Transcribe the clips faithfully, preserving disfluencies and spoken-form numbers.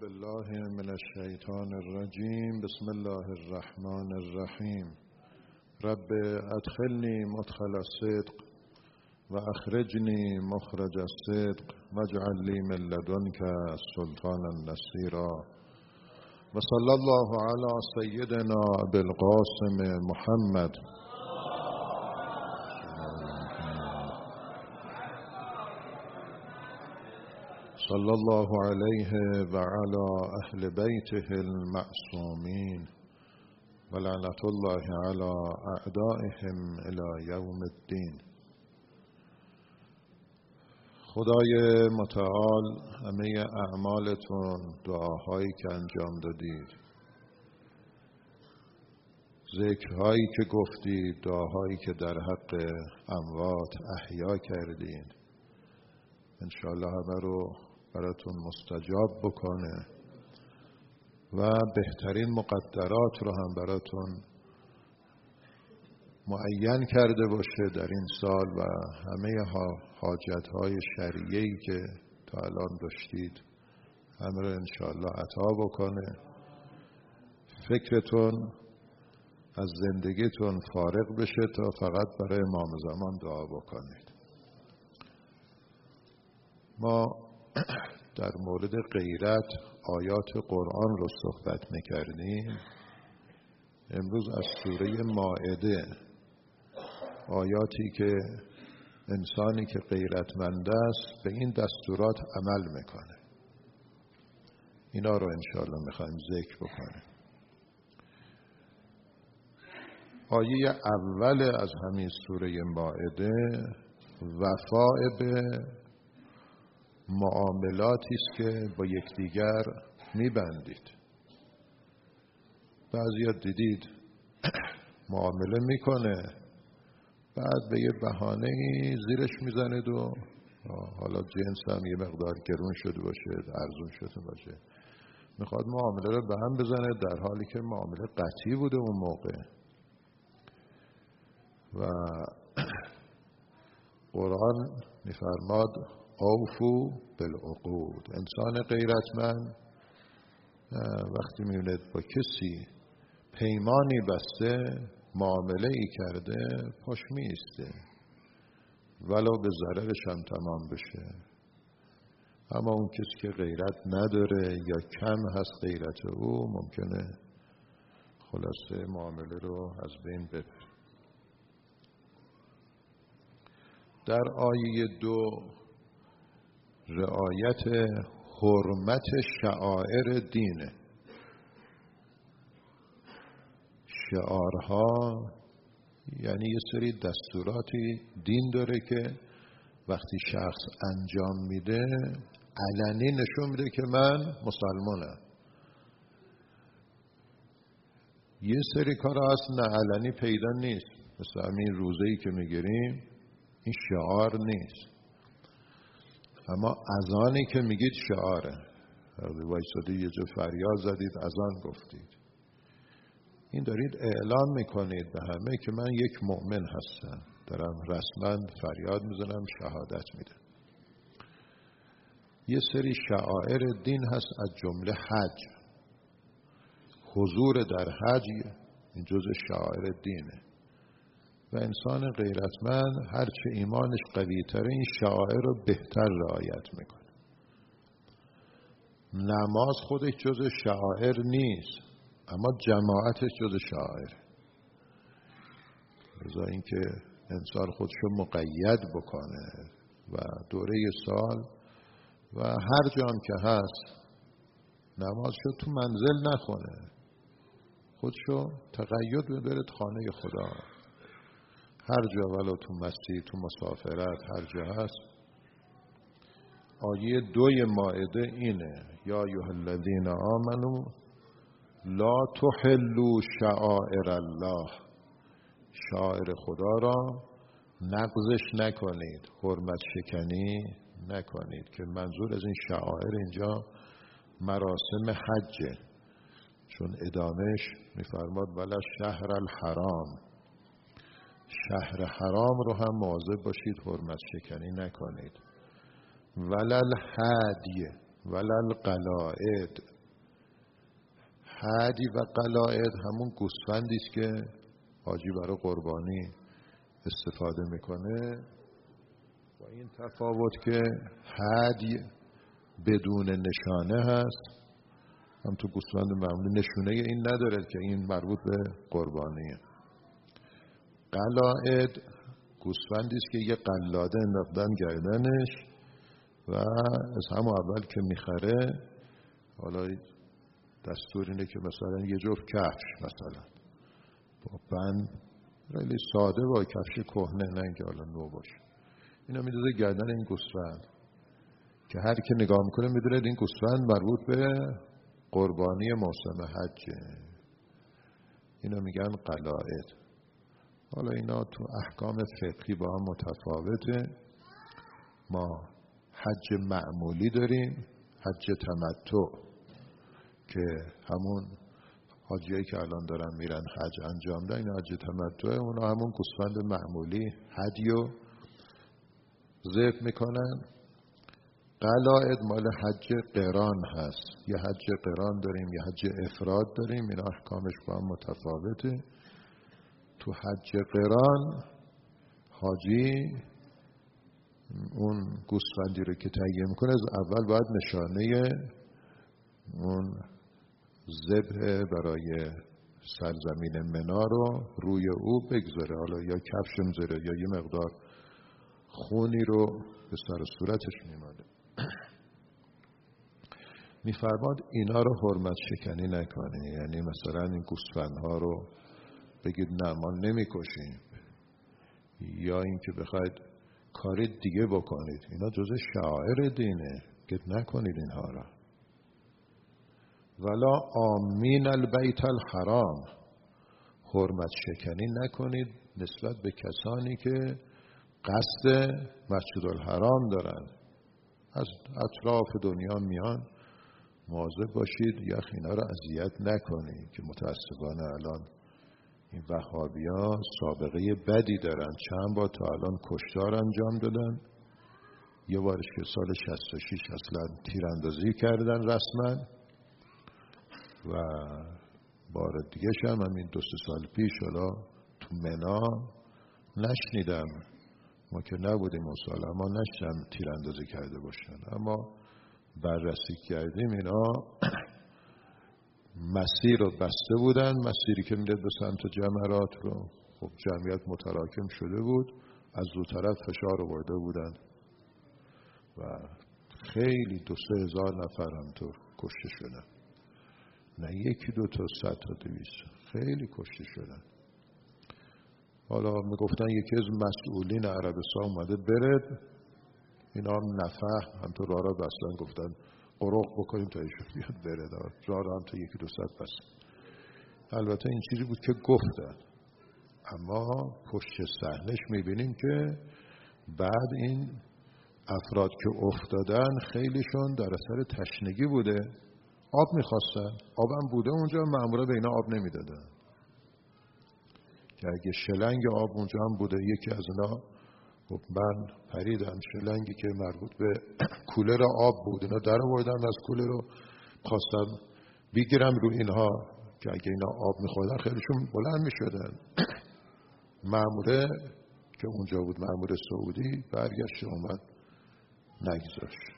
بالله من الشیطان الرجیم. بسم الله الرحمن الرحیم. رب ادخلنی مدخل الصدق و اخرجنی مخرج الصدق واجعل لی من لدنک سلطانا نصیرا. و صلی الله علی سیدنا بالقاسم محمد صلی الله علیه و علی اهل بیته المعصومین و لعنت الله علی اعدائهم الی یوم الدین. خدای متعال همه اعمالتون، دعاهایی که انجام دادید، ذکرهایی که گفتید، دعاهایی که در حق اموات احیا کردین، انشاءالله همه رو براتون مستجاب بکنه و بهترین مقدرات رو هم براتون معین کرده باشه در این سال و همه حاجت‌های شرعیه‌ای که تا الان داشتید همه رو انشاءالله عطا بکنه. فکرتون از زندگیتون فارغ بشه تا فقط برای امام زمان دعا بکنید. ما در مورد غیرت آیات قرآن رو صحبت می‌کردیم. امروز از سوره مائده، آیاتی که انسانی که غیرتمند است به این دستورات عمل میکنه، اینا رو انشاءالله میخوایم ذکر بکنیم. آیه اول از همین سوره مائده وفاء به معاملاتی است که با یکدیگر میبندید. بعضیا دیدید معامله میکنه، بعد به یه بهانه‌ای زیرش میزنید و حالا جنس هم یه مقدار گرون شده باشه، ارزون شده باشه، میخواد معامله رو به هم بزنه در حالی که معامله قطعی بوده اون موقع. و قرآن میفرماد اوفو بالعقود. انسان غیرتمند وقتی میبیند با کسی پیمانی بسته، معامله ای کرده، پاش میسته ولو به ضررش هم تمام بشه. اما اون کسی که غیرت نداره یا کم هست غیرت او، ممکنه خلاصه معامله رو از بین ببره. در آیه دو رعایت حرمت شعائر دینه. شعارها یعنی یه سری دستوراتی دین داره که وقتی شخص انجام میده علنی نشون میده که من مسلمانم. یه سری کارها هست نه علنی پیدا نیست، مثل همین روزه‌ای که میگیریم، این شعار نیست، اما اذانی که میگید شعاره. وایساده یه جا فریاد زدید، اذان گفتید، این دارید اعلام میکنید به همه که من یک مؤمن هستم، دارم رسما فریاد میزنم، شهادت میدم. یه سری شعائر دین هست، از جمله حج. حضور در حج این جزء شعائر دینه و انسان غیرتمند هرچه ایمانش قوی تره این شعائر رو بهتر رعایت میکنه. نماز خودش جزء شعائر نیست، اما جماعتش جزء شعائر. لذا اینکه انسان خودشو مقید بکنه و دوره سال و هر جام که هست نمازشو تو منزل نخونه، خودشو تقید ببرد خانه خدا، هر جا، ولو تو مسجد، تو مسافرت، هر جا هست. آیه دوی مائده اینه: یا ایها الذین آمنوا لا تحلوا شعائر الله. شعائر خدا را نقضش نکنید، حرمت شکنی نکنید، که منظور از این شعائر اینجا مراسم حجه، چون ادامهش میفرماد ولا شهر الحرام. شهر حرام رو هم مواظب باشید حرمت شکنی نکنید. ولا الهدی ولا القلائد هدی و قلائد همون گوسفندی است که حاجی برای قربانی استفاده میکنه. با این تفاوت که هدی بدون نشانه هست، هم تو گوسفند معمولی نشونه این نداره که این مربوط به قربانیه. قلائد گوسفندی است که یه قلاده انداختن گردنش و از همون اول که میخره، حالا دستور اینه که مثلا یه جفت کفش مثلا با بند خیلی ساده با کفش کهنه، نه اینکه حالا نو باشه، اینا میدازه گردن این گوسفند که هر کی نگاه میکنه میدونه این گوسفند مربوط به قربانی موسم حجه. اینا میگن قلائد. حالا اینا تو احکام فقهی با هم متفاوته. ما حج معمولی داریم، حج تمتع که همون حاجیایی که الان دارن میرن حج انجام دادن، این حج تمتع، اونا همون گوسفند معمولی هدیو ذبح میکنن. قلائد مال حج قران هست. یه حج قران داریم، یه حج افراد داریم، اینا احکامش با هم متفاوته. تو حج قران حاجی اون گوسفندی رو که تهیه میکنه از اول باید نشانه اون ذبح برای سرزمین منا رو روی او بگذاره، حالا یا کفش میذاره یا یه مقدار خونی رو به سر صورتش میماله. میفرماد اینا رو حرمت شکنی نکنی، یعنی مثلا این گوسفندها رو بگید نه ما نمیکشیم، یا اینکه بخواید کار دیگه بکنید، اینا جزء شعائر دینه که نکنید اینها را. ولا آمین البیت الحرام، حرمت شکنی نکنید نسبت به کسانی که قصد مسجد الحرام دارن، از اطراف دنیا میان. مواظب باشید یخ اینا را اذیت نکنید که متاسفانه الان این وهابی‌ها سابقه بدی دارن. چند بار تا الان کشتار انجام دادن. یه بارش که سال شصت و شش اصلا تیراندازی کردن رسما، و بار دیگه هم همین دو سه سال پیش حالا تو منا نشنیدم، ما که نبودیم اون سال، اما نشنیدم تیراندازی کرده باشن. اما بررسی کردیم اینا مسیر رو بسته بودن، مسیری که میره به سمت جمرات رو. خب جمعیت متراکم شده بود، از دو طرف فشار آورده بودن و خیلی دو سه هزار نفر همطور کشته شدن، نه یکی دو تا، صد تا دویست، خیلی کشته شدن. حالا میگفتن یکی از مسئولین عربستان اومده برد، اینا هم نفهم همطور راه را بستن، گفتن قرق بکنیم تا ایشون بیاد برد، راه را هم تا یکی دو صد بستن. البته این چیزی بود که گفتن، اما پشت صحنه‌اش میبینیم که بعد این افراد که افتادن خیلیشون در اثر تشنگی بوده، آب میخواستن، آبم بوده اونجا، مأمورا به اینا آب نمیدادن، که اگه شلنگ آب اونجا هم بوده یکی از اینا، خب من پریدم شلنگی که مربوط به کولر آب بود، اینا در آوردن از کولر رو خواستم بگیرم رو اینها که اگه اینا آب میخوردن خیلیشون بلند میشدن. مأموره که اونجا بود، مأمور سعودی، برگشت اومد نگذاشت.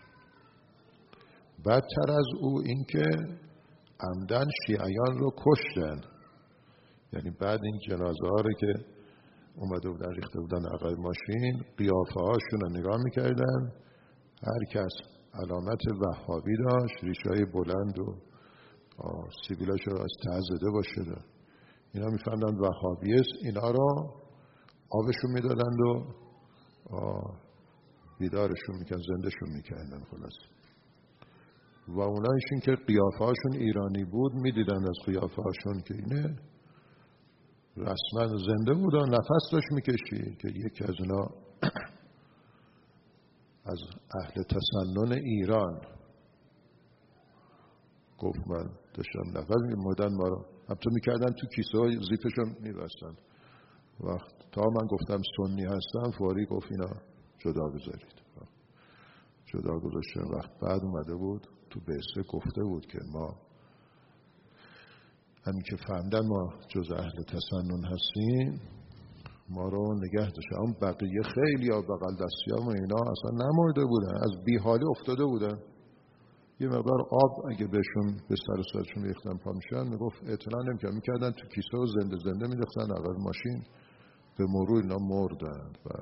بدتر از او این که عمدن شیعیان رو کشتن، یعنی بعد این جنازه ها رو که اومده بودن ریخته بودن عقب ماشین، قیافه هاشون رو نگاه میکردن، هر کس علامت وهابی داشت، ریشهای بلند و سیبیلاش رو از ته زده باشه، اینا میفهمدن وهابی است، اینا رو آبشون میدادند و بیدارشون میکن، زندهشون میکردن خلاص. و اونایشون که قیافه هاشون ایرانی بود میدیدن از قیافه هاشون که اینه رسما زنده بود و نفس داشت میکشید، که یکی از اونا از اهل تسنن ایران گفت من داشتم نفس میمودن، ما رو همطور میکردن تو کیسه های زیپشون میبستن. وقت تا من گفتم سنی هستم فوری گفت اینا جدا بذارید، جدا گذاشتن. وقت بعد اومده بود تو بعثه گفته بود که ما همین که فهمیدن ما جز اهل تسنن هستیم ما رو نگه داشتن. اون بقیه خیلی ها بغل دستیام و اینا اصلا نمرده بودن، از بیحالی افتاده بودن. یه مقدار آب اگه بهشون به سر و صورتشون ریختن پا میشن میگفت اطلاع نمیکرد، میکردن تو کیسه و زنده زنده میریختن عقب ماشین، به مرور اینا مردن. و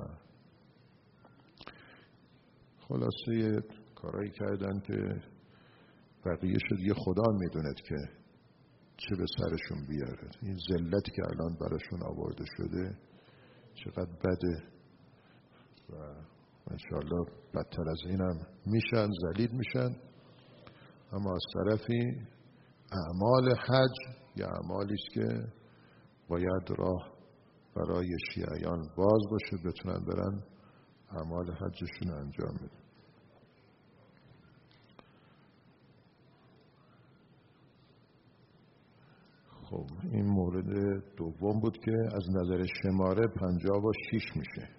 خلاصه یه کارایی کردن که بقیه شد یه خدا میدوند که چه به سرشون بیاره. این ذلتی که الان براشون آورده شده چقدر بده و انشاءالله بدتر از اینم میشن، ذلیل میشن. اما از طرفی اعمال حج یا اعمالی است که باید راه برای شیعیان باز باشه، بتونن برن اعمال حجشون انجام بدن. خب این مورد دوم بود که از نظر شماره پنجاه و شیش میشه.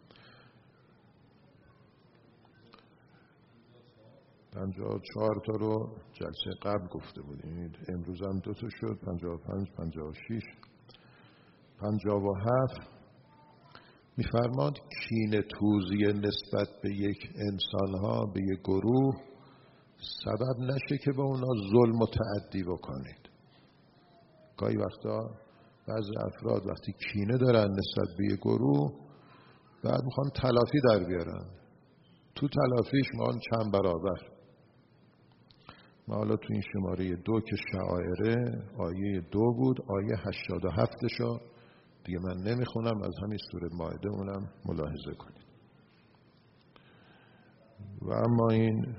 پنجاه و چهار تا رو جلسه قبل گفته بودیم، امروز هم دو تا شد، پنجاه و پنج، پنجاه و شش. پنجاه و هفت میفرماد کینه توزی نسبت به یک انسانها، به یک گروه سبب نشه که به اونا ظلم و تعدی بکنید. گاهی وقتا بعضی افراد وقتی کینه دارن نسبت به یک گروه بعد میخوان تلافی در بیارن، تو تلافیش میخوان چند برابر. ما حالا تو این شماره دو که شعائره آیه دو بود، آیه هشتاد و هفتشو دیگه من نمیخونم، از همین سوره مائده اونم ملاحظه کنید. و اما این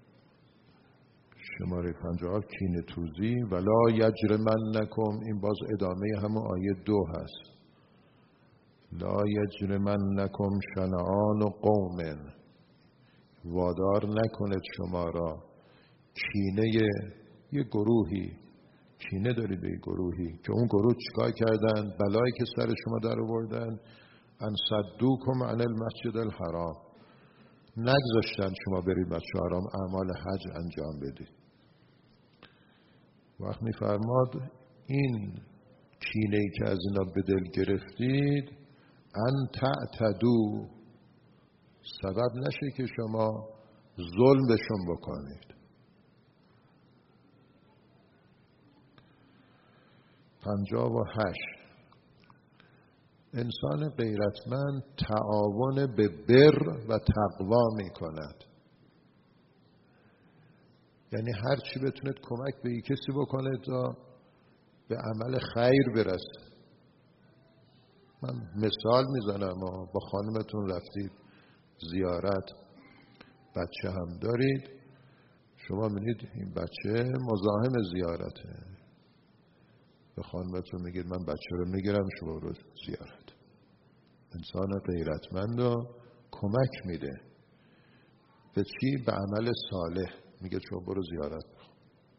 شماره پنجاه کینه توزی ولا یجرمنکم، این باز ادامه همون آیه دو هست. لا یجرمنکم شنآن قوم، وادار نکند شما را کینه یه گروهی، کینه داری به یه گروهی که اون گروه چیکار کردن، بلایی که سر شما در آوردن، ان صدوکم عن المسجد الحرام، نگذاشتن شما برید مسجد حرام اعمال حج انجام بدید. وقت میفرماد این کینه‌ای که از اینا به دل گرفتید ان تعتدوا، سبب نشه که شما ظلم بهشون بکنید. پنجاه و هشت انسان غیرتمند تعاون به بر و تقوا می کند، یعنی هر چی بتونید کمک به یک کسی بکنید تا به عمل خیر برسه. من مثال میزنم، با خانمتون رفتید زیارت، بچه هم دارید، شما می‌بینید این بچه مزاحم زیارته، به خانمتون میگید من بچه رو میگیرم شما رو زیارت. انسان غیرتمند رو کمک میده به چی؟ به عمل صالح. میگه شما برو زیارت بخون.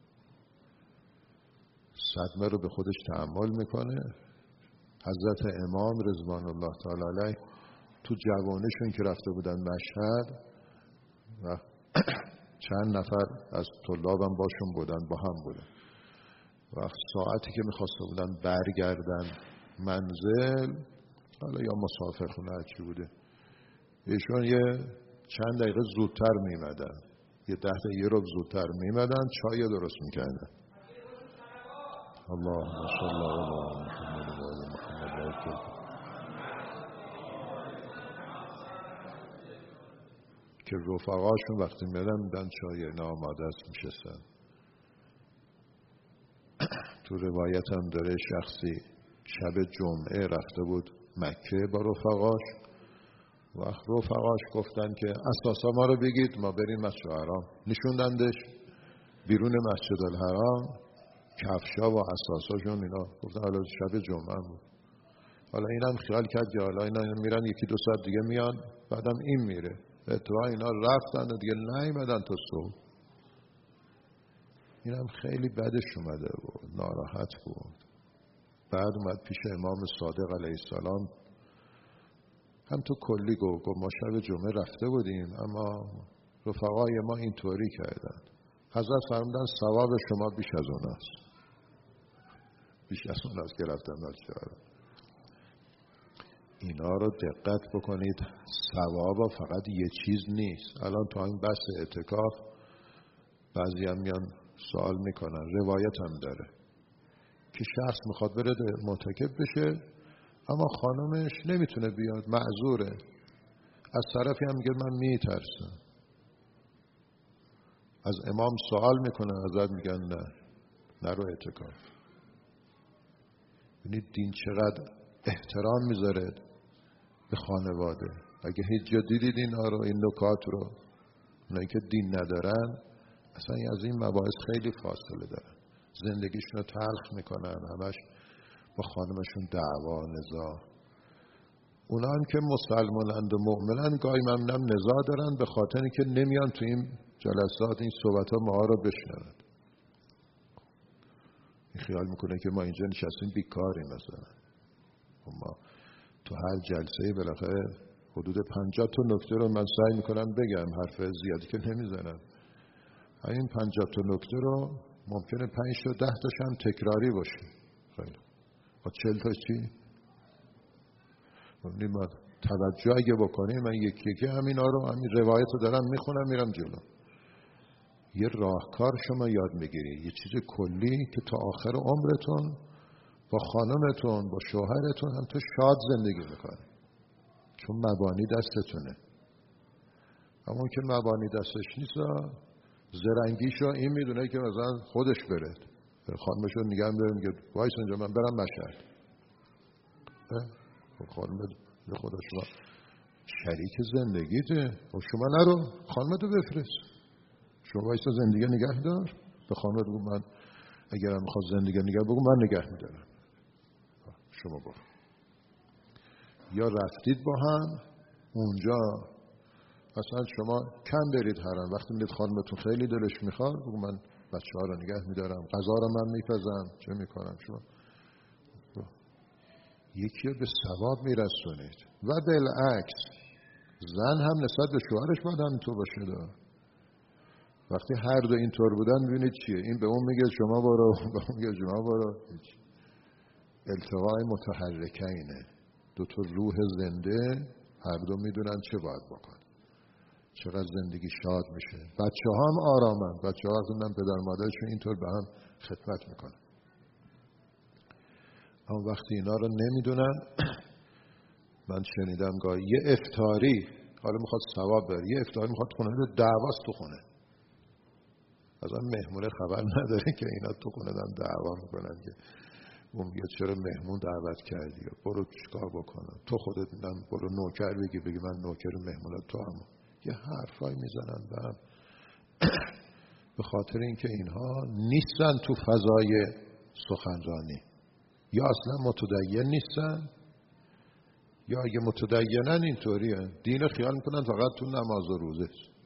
صدمه رو به خودش تحمل میکنه. حضرت امام رضوان الله تعالی علیه تو جوانشون که رفته بودن مشهد و چند نفر از طلابم باشون بودن، با هم بودن، وقت ساعتی که میخواسته بودن برگردن منزل، حالا یا مسافر خونه هرچی بوده، ایشون یه چند دقیقه زودتر میمدن، یه ده دقیقه رو زودتر میمدن، چای درست میکردن. اللهم صل علی محمد و آل محمد. که رفقاشون وقتی میدن میدن چای اینا آماده است میشستن. تو روایت هم داره شخصی شب جمعه رفته بود مکه با رفقاش، وقت رفقاش گفتن که اساسا ما رو بگید ما بریم مسجد الحرام، نشوندندش بیرون مسجد الحرام، کفشا و اساساشون اینا، گفتن حالا شب جمعه بود. حالا اینم خیال کرد که حالا اینا میرن یکی دو ساعت دیگه میان، بعدم این میره، اتفاقا اینا رفتن و دیگه نیومدن تا صبح. اینم خیلی بدش اومده بود، ناراحت بود. بعد اومد پیش امام صادق علیه السلام، هم تو کلی گفت ما شب جمعه رفته بودیم اما رفقای ما اینطوری کردن. حضرت فرمودن ثواب شما بیش از اوناست. بیش از اون است که رفتم بچه‌ها. اینا رو دقت بکنید، ثواب فقط یه چیز نیست. الان تو این بحث اعتکاف بعضی هم میان سوال میکنن، روایت هم داره که شخص میخواد بره معتکف بشه اما خانمش نمیتونه بیاد، معذوره. از طرفی هم میگه من میترسم. از امام سوال میکنه، ازت میگن نه نرو اعتکاف. یعنی دین چقدر احترام میذاره به خانواده. اگه هیچ جا دیدید اینا رو، این نکات رو، اونایی که دین ندارن اصلا از این مباحث خیلی فاصله دارن، زندگیشون رو تلخ میکنن، همش با خانمشون دعوا نزاع. اونا هم که مسلمانند و مؤمنن گاهی ممنم نزاع دارن به خاطری که نمیان تو این جلسات این صحبت ها ما رو بشنوند. این خیال میکنه که ما اینجا نشستیم بیکاریم مثلا. ما تو هر جلسه بالاخره حدود پنجاه تا نکته رو من سعی میکنم بگم، حرف زیادی که نمیزنم. این پنجاه تا نکته رو ممکنه پنج تا ده تاش هم تکراری باشه. خیلی با چهل تا چی؟ ما توجه اگه بکنیم، من یکی یکی همینا رو، همین روایت رو دارم میخونم میرم جلو. یه راهکار شما یاد میگیری، یه چیز کلی که تا آخر عمرتون با خانمتون با شوهرتون هم تو شاد زندگی میکنه، چون مبانی دستتونه. اما که مبانی دستش نیست، زرنگیشو این میدونه که مثلا خودش بره خانمشو نگه داره، میگه وایس اینجا من برم مشهد. خانم به خدا شما شریک زندگیته، و شما نرو خانمتو بفرست، شما وایس زندگی نگه دار. به خانمت بگو من اگرم میخواد زندگی نگه بگو من نگه میدارم، شما برو. یا رفتید با هم اونجا مثلا شما کم برید حرم، وقتی میدید خانمتون خیلی دلش میخواد بگو من بچه ها رو نگه میدارم، غذا رو من میپزم، چه میکنم. شما یکی رو به ثواب میرسونید. و بالعکس زن هم نسبت به شوهرش باید همینطور باشه دا. وقتی هر دو اینطور بودن ببینید چیه، این به اون میگه شما برو، به اون میگه شما برو. التقاء متحرکینه، دو تا روح زنده هر دو میدونن چه باید بکن، چقدر زندگی شاد میشه. بچه ها هم آرامن، بچه ها وقتی پدر مادرشون اینطور به هم خدمت میکنن. اما وقتی اینا رو نمیدونن، من شنیدم گاهی یه افطاری، حالا میخواد ثواب بره، یه افطاری میخواد خونه رو دعواست تو خونه، از اون مهمونه خبر نداره که اینا تو خونه دارن دعوا میکنن که اون میگه چرا مهمون دعوت کردی، برو چیکار بکنم، تو خودت میدم برو نوکر بگی بگی من نوکر مهمونه تو هم. یه حرفای میزنن به هم به خاطر اینکه اینها نیستن تو فضای سخنرانی، یا اصلا متدین نیستن، یا اگه متدینن اینطوریه دین خیال میکنن فقط تو نماز و روزه.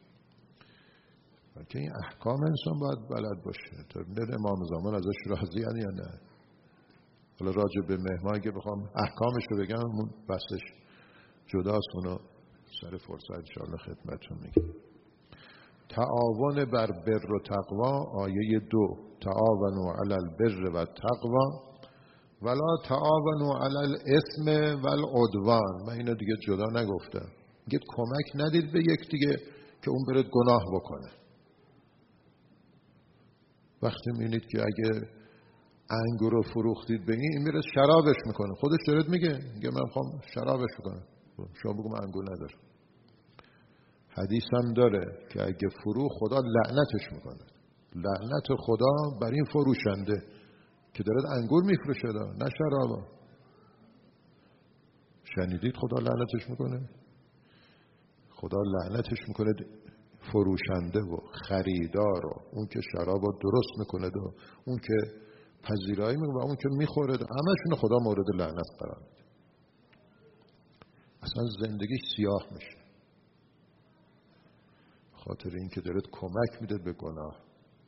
که این احکام انسان باید بلد باشه. تا ببینید امام زمان ازش راضی هن یا نه. حالا راجع به مهمانی که بخوام احکامش رو بگم اون بحثش جداست، اونو سر فرصت انشاءالله خدمتتون میگم. تعاون بر بر و تقوا، آیه دو، تعاونوا علی البر و تقوا ولا تعاونوا علی الاثم والعدوان. من اینو دیگه جدا نگفتم، میگه کمک ندید به یک دیگه که اون بره گناه بکنه. وقتی میبینید که اگه انگور رو فروختید به این، این میره شرابش میکنه، خودش دارد میگه میگه من میخوام شرابش بکنم، شما بگو من انگور ندارم. حدیث هم داره که اگه فرو خدا لعنتش میکنه، لعنت خدا بر این فروشنده که دارد انگور میفروشه نه شرابا. شنیدید خدا لعنتش میکنه؟ خدا لعنتش میکنه فروشنده و خریدار و اون که شراب رو درست میکنه و اون که پذیرایی میکنه و اون که میخوره، همشون خدا مورد لعنت قرار میده. اصلا زندگیش سیاه میشه خاطر این که دارد کمک میده به گناه.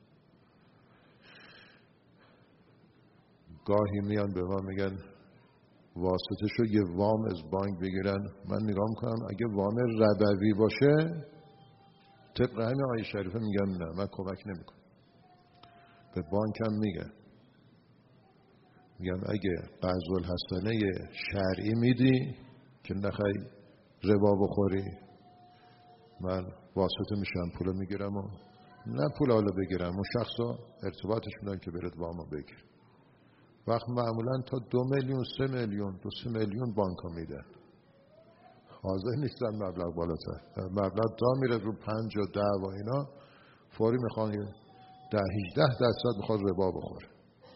گاهی میان به ما میگن واسطه شو یه وام از بانک بگیرن. من نگاه میکنم اگه وام ربوی باشه طبق همین آیه شریفه میگم نه، من کمک نمیکنم. به بانک هم میگن میگم اگه قرض الحسنه شرعی میدی که نخوای ربا بخوری، من واسطه میشم پولو میگیرم و نه پول حالا بگیرم، اون شخصا ارتباطش میدن که برد وامو بگیر. وقت معمولا تا دو میلیون سه میلیون دو سه میلیون بانک ها میدن، حاضر نیستن مبلغ بالاتر. مبلغ تا میره رو پنج و ده و اینا فوری میخوان یه ده هیچده درصد میخواد ربا بخوره.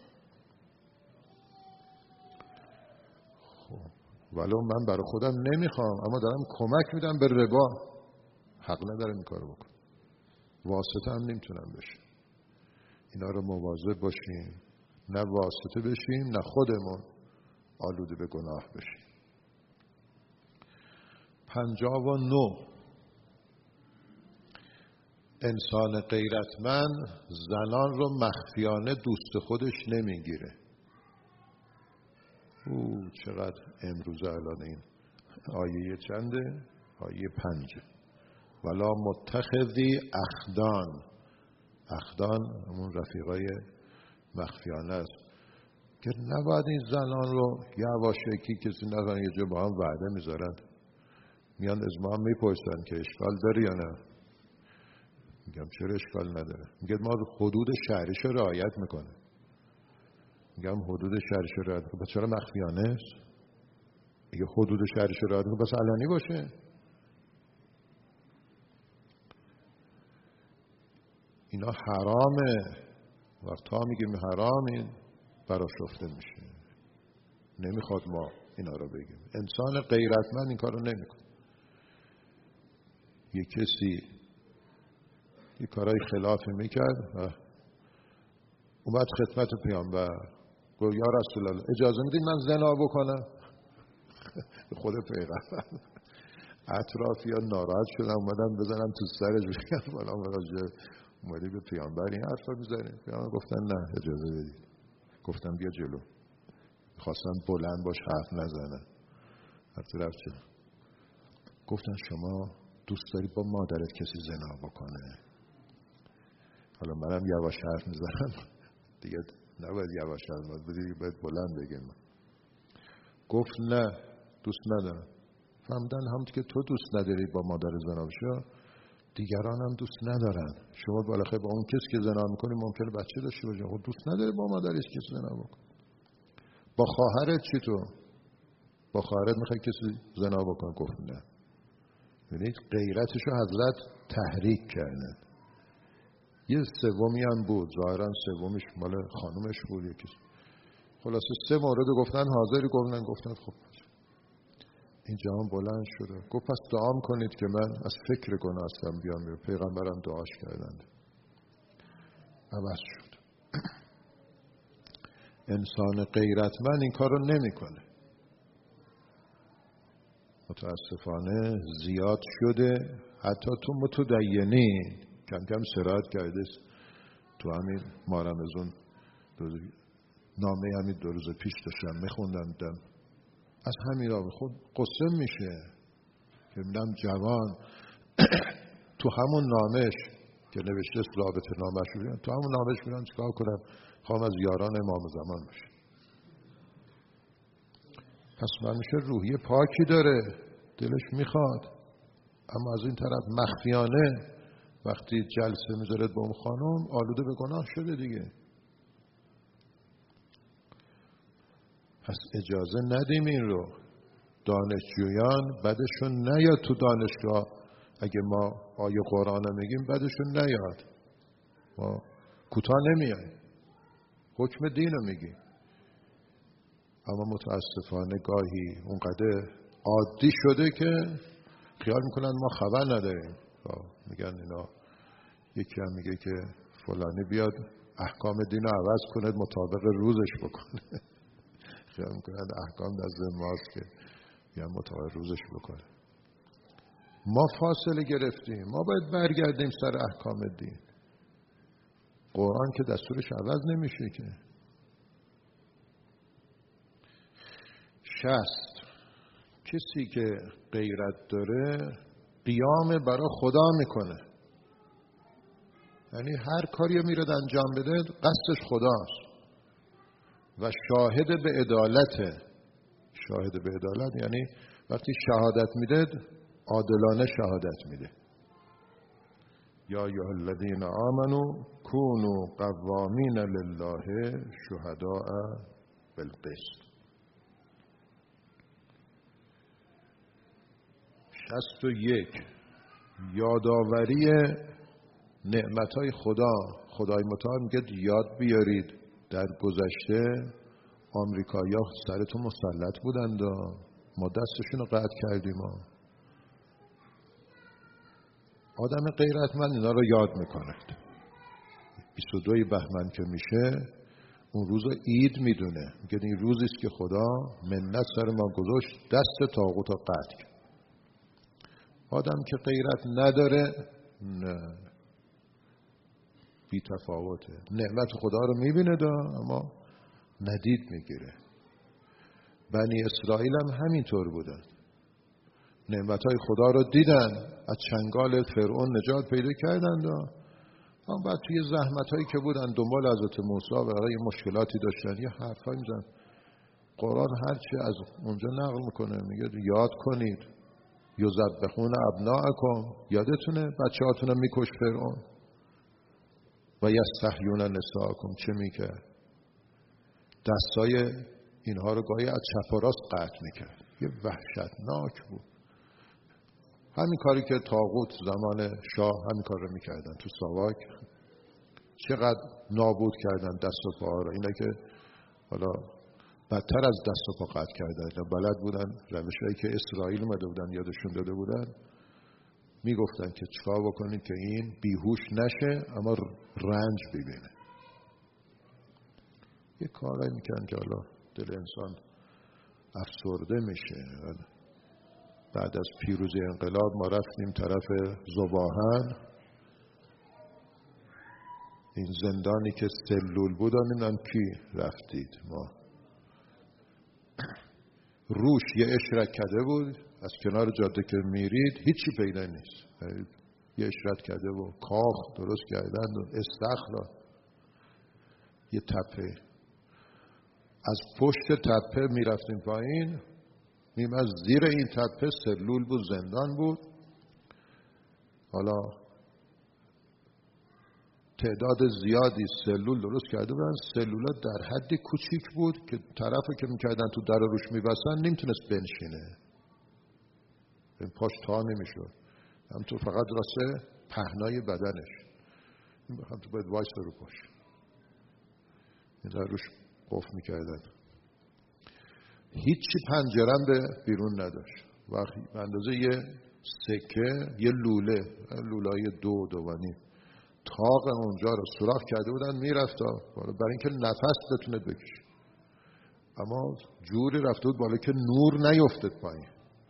خب ولو من برای خودم نمیخوام اما دارم کمک میدم به ربا، حق ندارم این کارو بکنم، واسطه هم نمیتونم بشه. اینا رو مواظب باشیم، نه واسطه بشیم نه خودمون آلوده به گناه بشیم. پنجاه و نو، انسان غیرتمند زنان رو مخفیانه دوست خودش نمیگیره. او چقدر امروز الان این آیه چنده؟ آیه پنجه. ولا متخذی اخدان. اخدان همون رفیقای مخفیانه است که نباید این زنان رو یواشکی کسی نزن. یه جا با هم وعده میذارن، میان از ما هم میپرسن که اشکال داری یا نه. میگم چرا اشکال نداره؟ میگه ما حدود شهریش رو رعایت میکنه. میگم حدود شهریش رو رعایت میکنه، چرا مخفیانه است؟ میگه حدود شهریش رو رعایت میکنه، بس علنی باشه. اینا حرامه. وقتا میگیم حرامین براشفته میشه. نمیخواد ما اینا رو بگیم. انسان غیرتمند این کار رو نمیکنه. یه کسی یه کارهای خلافی میکرد و اومد خدمت پیامبر گفت یا رسول الله اجازه میدین من زنا بکنم؟ خود پیغمبر اطرافیان ناراحت شدن اومدن بزنن تو سرش بگن والا مراجعه اومدی به پیامبر این حرفا میزنی؟ پیامبر گفتن نه اجازه بدید. گفتم بیا جلو. خواستن بلند باش حرف نزنن. هر طرف چه گفتن شما دوست داری با مادرت کسی زنا بکنه؟ حالا منم یواش حرف میزنم دیگه، نباید یواش حرف بزنم، باید بلند بگم. گفت نه دوست ندارم. فهمدن هم که تو دوست نداری با مادر زنا بشه، دیگران هم دوست ندارن. شما بالاخره با اون کسی که زنا میکنی ممکنه بچه داشته باشه، خود دوست نداری با مادرش کسی زنا بکنه. با خواهرت چی تو؟ با خواهرت میخوای کسی زنا بکنه؟ گفت نه. ببینید غیرتشو حضرت تحریک کردن. یه سومی هم بود، ظاهرا سومیش مال خانومش بود یکی. خلاصه سه مورد گفتن حاضری گفتن گفتن خب. اینجا هم بلند شده گفت پس دعا کنید که من از فکر گناه هستم بیام. پیغمبرم دعاش کردند، عوض شد. انسان غیرتمند این کار رو نمیکنه. متاسفانه زیاد شده، حتی تو متدینین کم کم سرایت کرده. تو همین ما رمضان نامه همین دو روز پیش داشتم میخوندم دم از همین را خود قسم میشه که میدم جوان تو همون نامش که نوشته رابطه نامش رو تو همون نامش میرن چیکار کنم؟ خوام از یاران امام زمان باشه. پس منشه روحیه پاکی داره، دلش میخواد، اما از این طرف مخفیانه وقتی جلسه میذارد با اون خانم آلوده به گناه شده دیگه. پس اجازه ندیم این رو. دانشجویان بدشون نیاد تو دانشگاه، اگه ما آیه قرآن رو میگیم بدشون نیاد، ما کوتاه نمیاییم، حکم دین رو میگیم. اما متاسفانه گاهی اونقدر عادی شده که خیال میکنن ما خبر نداریم. میگن اینا، یکی هم میگه که فلانی بیاد احکام دین رو عوض کنه مطابق روزش بکنه. خیال میکنن احکام دست ماست که بیان مطابق روزش بکنه. ما فاصله گرفتیم، ما باید برگردیم سر احکام دین. قرآن که دستورش عوض نمیشه که. شست، کسی که غیرت داره قیام برای خدا میکنه. یعنی هر کاری میره انجام بده قصدش خداست. و شاهد به عدالت. شاهد به عدالت یعنی وقتی شهادت میده عادلانه شهادت میده. یا ایها الذین آمنوا کونوا قوامین لله شهداء بالقسط. شصت و یک، یادآوری نعمتهای خدا. خدای متعال میگه یاد بیارید در گذشته آمریکایی‌ها سرتون مسلط بودند، ما دستشون رو قطع کردیم. ما آدم غیرتمند اینا رو یاد میکنه. بیست و دو بهمن که میشه اون روز عید میدونه، میگه این روزی است که خدا منت سر ما گذاشت، دست طاغوت رو قطع کرد. آدم که غیرت نداره نه، بی تفاوته. نعمت خدا رو میبینه دا اما ندید میگیره. بنی اسرائیل هم همینطور بودن، نعمتهای خدا رو دیدن، از چنگال فرعون نجات پیدا کردن دا. اما بعد توی زحمتهایی که بودن دنبال حضرت موسی و برای مشکلاتی داشتن، یه حرفایی میزن. قرآن هرچی از اونجا نقل میکنه، میگه یاد کنید یذبحون ابناءکم، یادتونه بچه هاتون رو میکش فرعون، و یستحیون نساءکم، چه میکرد؟ دستای اینها رو گاهی از چپ و راست قطع میکرد. یه وحشتناک بود. همین کاری که طاغوت زمان شاه همین کار رو میکردن تو ساواک. چقدر نابود کردن دست و پا رو. اینا که حالا بدتر از دست و پا قطع کردن، بلد بودن روشایی که اسرائیل اومده بودن یادشون داده بودن، میگفتن که چیکار بکنید که این بیهوش نشه اما رنج ببینه. یه کاری میکنن که حالا دل انسان افسرده میشه. بعد از پیروزی انقلاب ما رفتیم طرف ذوباهن، این زندانی که سلول بود، نمیدونم کی رفتید. ما روش یه اشرکده بود، از کنار جاده که میرید هیچی پیدا نیست. یه اشرکده بود، کاخ درست کردن و استخر، یه تپه. از پشت تپه میرفتیم پایین، میم از زیر این تپه سلول بود، زندان بود. حالا تعداد زیادی سلول درست کرده بودن. سلولا در حد کوچیک بود که طرفی که میکردن تو در روش میبستن نمیتونست بنشینه، این پاش تا نمیشد، هم تو فقط راسته پهنای بدنش، هم تو باید وایس رو پاش این در روش قفل میکردن. هیچی پنجرم به بیرون نداشت. وقتی به اندازه یه سکه، یه لوله، لولای دو دو و نیم، تاق اونجا رو سوراخ کرده بودن، میرفت برای اینکه نفس بتونه بکشه. اما جوری رفته بود بالا که نور نیفتد پایین.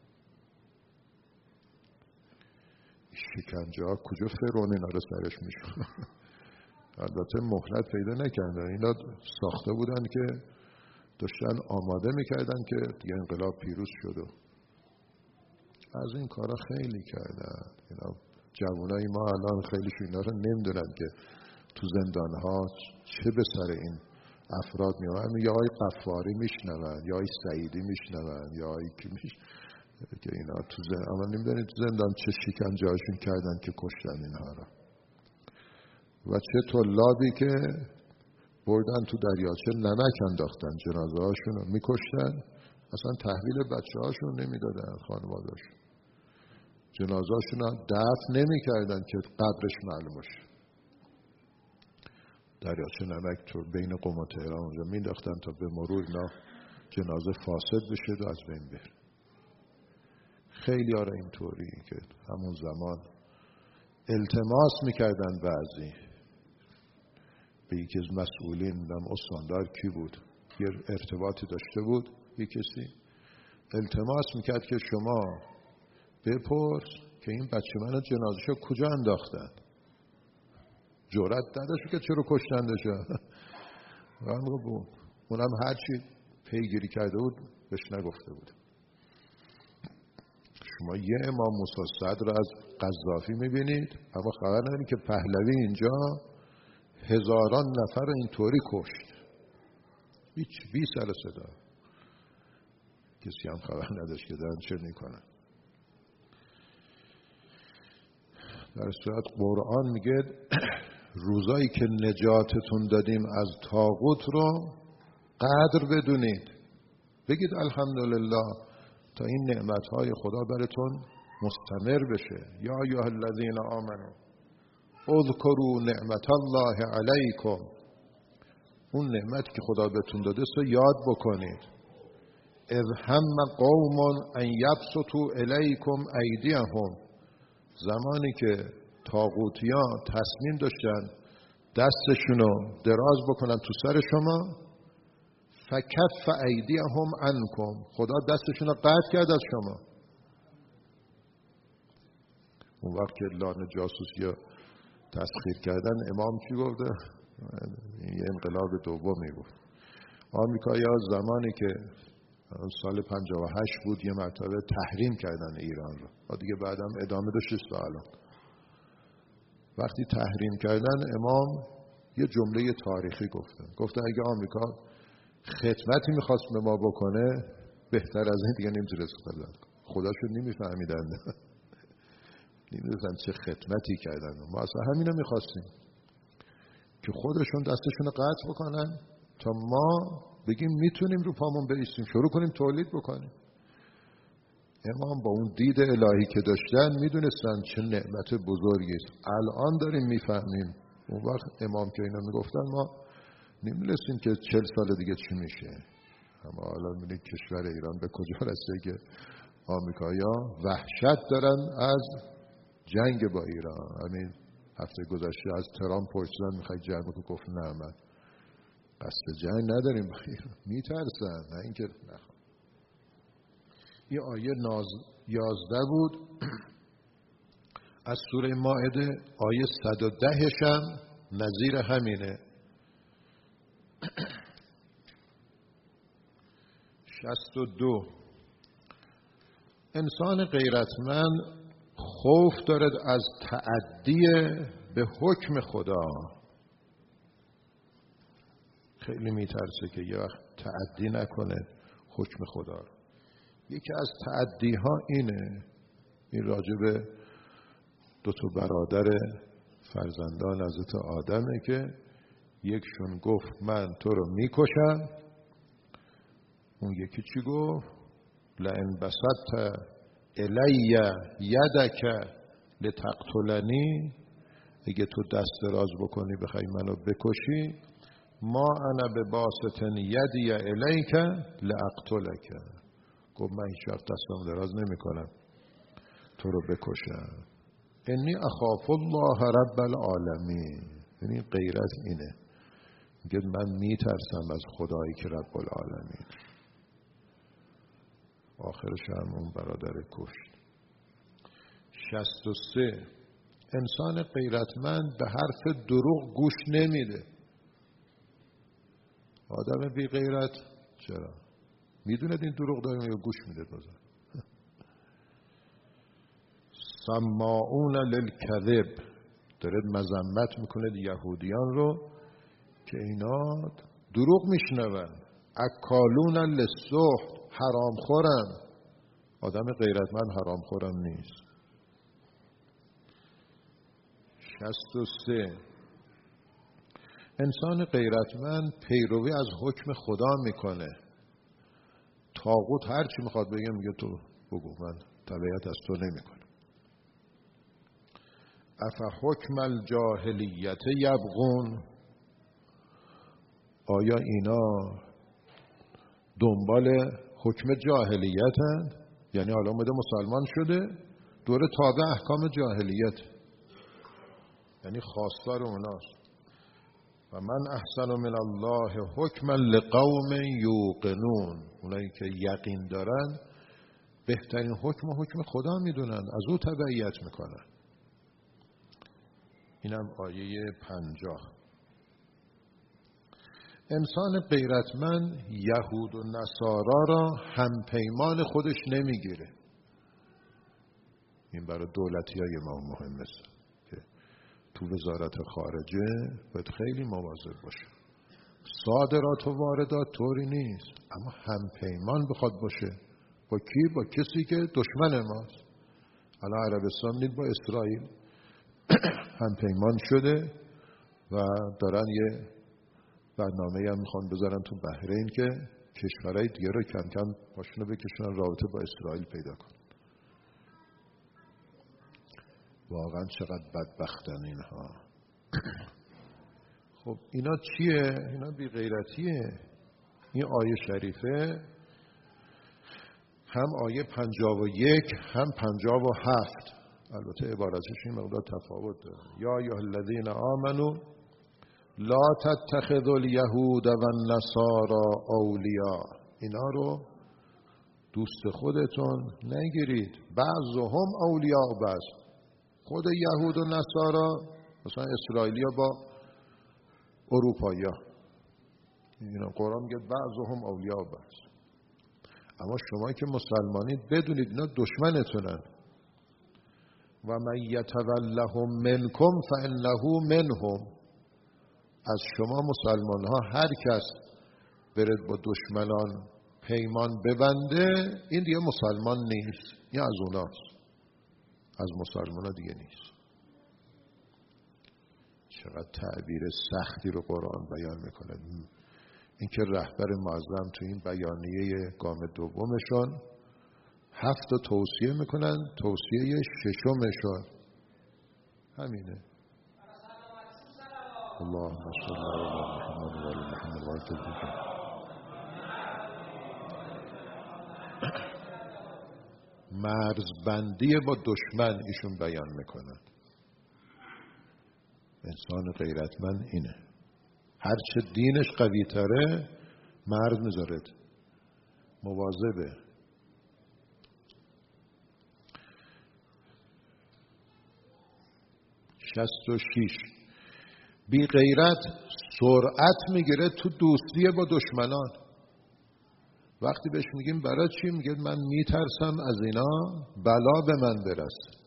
شکنجه ها کجا فرعون اینا رو سرش میشون. البته مهلت پیدا نکردن، اینا ساخته بودن که داشتن آماده میکردن که دیگه انقلاب پیروز شد. و از این کارا خیلی کردن. اینا جوانای ما الان خیلیشون اینا رو نمیدونن که تو زندان ها چه به سر این افراد میومد. یا آقای قفاری میشنون، یا آقای سعیدی میشنون، یا آقای کی میش که اینا تو زندان، اما نمیدونید تو زندان چه شکنجه هاشون کردن که کشتن اینها رو. و چه طلابی که بردن تو دریاچه نمک انداختن، جنازه هاشون رو میکشتن، اصلا تحویل بچه هاشون نمیدادن، خانوادهاشون جنازه هاشون رو دفن نمیکردن که قبرش معلوم باشه. دریاچه نمک تو بین قم و تهران اونجا مینداختن تا به مرور اینا جنازه فاسد بشه و از بین بره. خیلی آره اینطوری که همون زمان التماس میکردن بعضی به یکی از مسئولین، نم استاندار کی بود، یه ارتباطی داشته بود، یه کسی التماس میکرد که شما بپرس که این بچه منو جنازه‌شو کجا انداختن. جرأت نداشت که چرا کشتندش. اونم هرچی پیگیری کرده بود بهش نگفته بود. شما یه امام موسی صدر رو از قذافی میبینید، اما خبر ندارید که پهلوی اینجا هزاران نفر رو اینطوری کشت. هیچ بی سر صدا، کسی هم خبر نداشت که دارن چه میکنن. در صورت قرآن میگه روزایی که نجاتتون دادیم از طاغوت رو قدر بدونید، بگید الحمدلله تا این نعمتهای خدا براتون مستمر بشه. یا ایها الذین آمنوا اذکروا نعمت الله علیکم، اون نعمتی که خدا بهتون داده سو یاد بکنید. اذ هم قوم ان یبسطوا الیکم ایدیهم، زمانی که طاغوتیان تصمیم داشتن دستشونو دراز بکنن تو سر شما، فکف ایدیهم عنکم، خدا دستشونو قطع کرد از شما. اون وقت که لانه جاسوسی تسخیر کردن، امام چی گفته؟ یه انقلاب دومی بود. آمریکایی‌ها زمانی که سال پنجاه و هشت بود یه مرتبه تحریم کردن ایران رو، و دیگه بعدم ادامه داشت تا الان. وقتی تحریم کردن امام یه جمله تاریخی گفتن، گفتن اگه آمریکا خدمتی میخواست به ما بکنه بهتر از این دیگه نمیتونست خدمت کنه. خداشون نمیفهمیدن نمیدونن چه خدمتی کردن. ما اصلا همینو میخواستیم که خودشون دستشون قطع بکنن تا ما بگیم میتونیم رو پامون بایستیم، شروع کنیم تولید بکنیم. امام با اون دید الهی که داشتن میدونستن چه نعمت بزرگی است. الان داریم میفهمیم. اون وقت امام که اینا میگفتن ما نمیدونستیم که چل سال دیگه چی میشه. اما الان میبینید کشور ایران به کجا رسیده که آمریکایی‌ها وحشت دارن از جنگ با ایران. همین هفته گذشته از ترامپ پرسیدن میخوای جنگ رو، گفت نه من قصد جنگ نداریم با ایران، میترسن، نه اینکه نخوام. این آیه یازده بود از سوره مائده. آیه صد و دهش هم نظیر همینه. شصت و دو. انسان غیرتمند خوف دارد از تعدی به حکم خدا. خیلی میترسه که یه وقت تعدی نکنه حکم خدا رو. یکی از تعدی ها اینه، این راجع به دو تا برادر فرزندان حضرت آدمه که یکشون گفت من تو رو میکشم، اون یکی چی گفت؟ لئن بسطت الی یدک لتقتلنی، اگه تو دست دراز بکنی بخوای منو بکشی، ما انا بباسط یدی الیک لاقتلک، گفت من هیچ وقت دستم دراز نمی کنم تو رو بکشم. انی اخاف الله رب العالمین. یعنی غیرت اینه، میگه من میترسم از خدایی که رب العالمین. آخرش هم اون برادر کشت. شصت و سه. انسان غیرتمند به حرف دروغ گوش نمیده. آدم بی غیرت چرا؟ میدونه این دروغ داره یا گوش میده بازم. سماعون للکذب، داره مذمت میکنه یهودیان رو که اینا دروغ میشنون. اکالون للسحت، حرام خورن. آدم غیرتمند حرام خورم نیست. شصت و سه. انسان غیرتمند پیروی از حکم خدا میکنه. طاغوت هر چی میخواد بگه میگه تو بگو، من تبعیت از تو نمیکنم. اف حکم الجاهلیت یبغون، آیا اینا دنبال حکم جاهلیت هست؟ یعنی حالا اومده مسلمان شده دوره تابع احکام جاهلیت، یعنی خواستار اوناست. و من احسن من الله حکما لقوم یوقنون، اونایی که یقین دارن بهترین حکم و حکم خدا میدونن، از او تبعیت میکنن. اینم آیه پنجاه. انسان غیرتمند یهود و نصارا را هم پیمان خودش نمیگیره. این برای دولتی های ما مهم است که تو وزارت خارجه باید خیلی مواظب باشه. صادرات و واردات طوری نیست، اما هم پیمان بخواد باشه با کی؟ با کسی که دشمن ماست. حالا عربستان دید با اسرائیل هم پیمان شده و دارن یه برنامه هم میخوان بذارن تو بحرین که کشورهای دیگه رو کم کم باشون رو بکشونن رابطه با اسرائیل پیدا کن. واقعا چقدر بدبختن اینها. خب اینا چیه؟ اینا بی غیرتیه. این آیه شریفه هم آیه پنجاه و یک هم پنجاه و هفت، البته عبارتش این مقدار تفاوت داره. یا ایها الذین آمنوا لا تتخذوا الیهود و النصارى اولیاء، اینا رو دوست خودتون نگیرید. بعضهم اولیاء بعض، خود یهود و نصارا مثلا اسرائیلیا با اروپایی‌ها، اینا قرآن میگه بعضهم اولیاء بعض. اما شما که مسلمانید بدونید اینا دشمنتونن. و من یتولهم منکم فانه منهم، از شما مسلمان ها هر کس برد با دشمنان پیمان ببنده، این دیگه مسلمان نیست، این از اوناست، از مسلمان ها دیگه نیست. چقدر تعبیر سختی رو قرآن بیان میکنه. این که رهبر معظم تو این بیانیه گام دومشون هفت تا توصیه میکنن، توصیه ششمشون همینه. اللهم صل علی محمد و آل محمد و آل مرزبندی با دشمن ایشون بیان میکنن. انسان غیرتمند اینه، هرچه دینش قوی تره مرز میذارد، مواظبه. شصت و شش، بی غیرت سرعت میگیره تو دوستی با دشمنان. وقتی بهش میگیم برای چی؟ میگه من میترسم از اینا بلا به من برسه.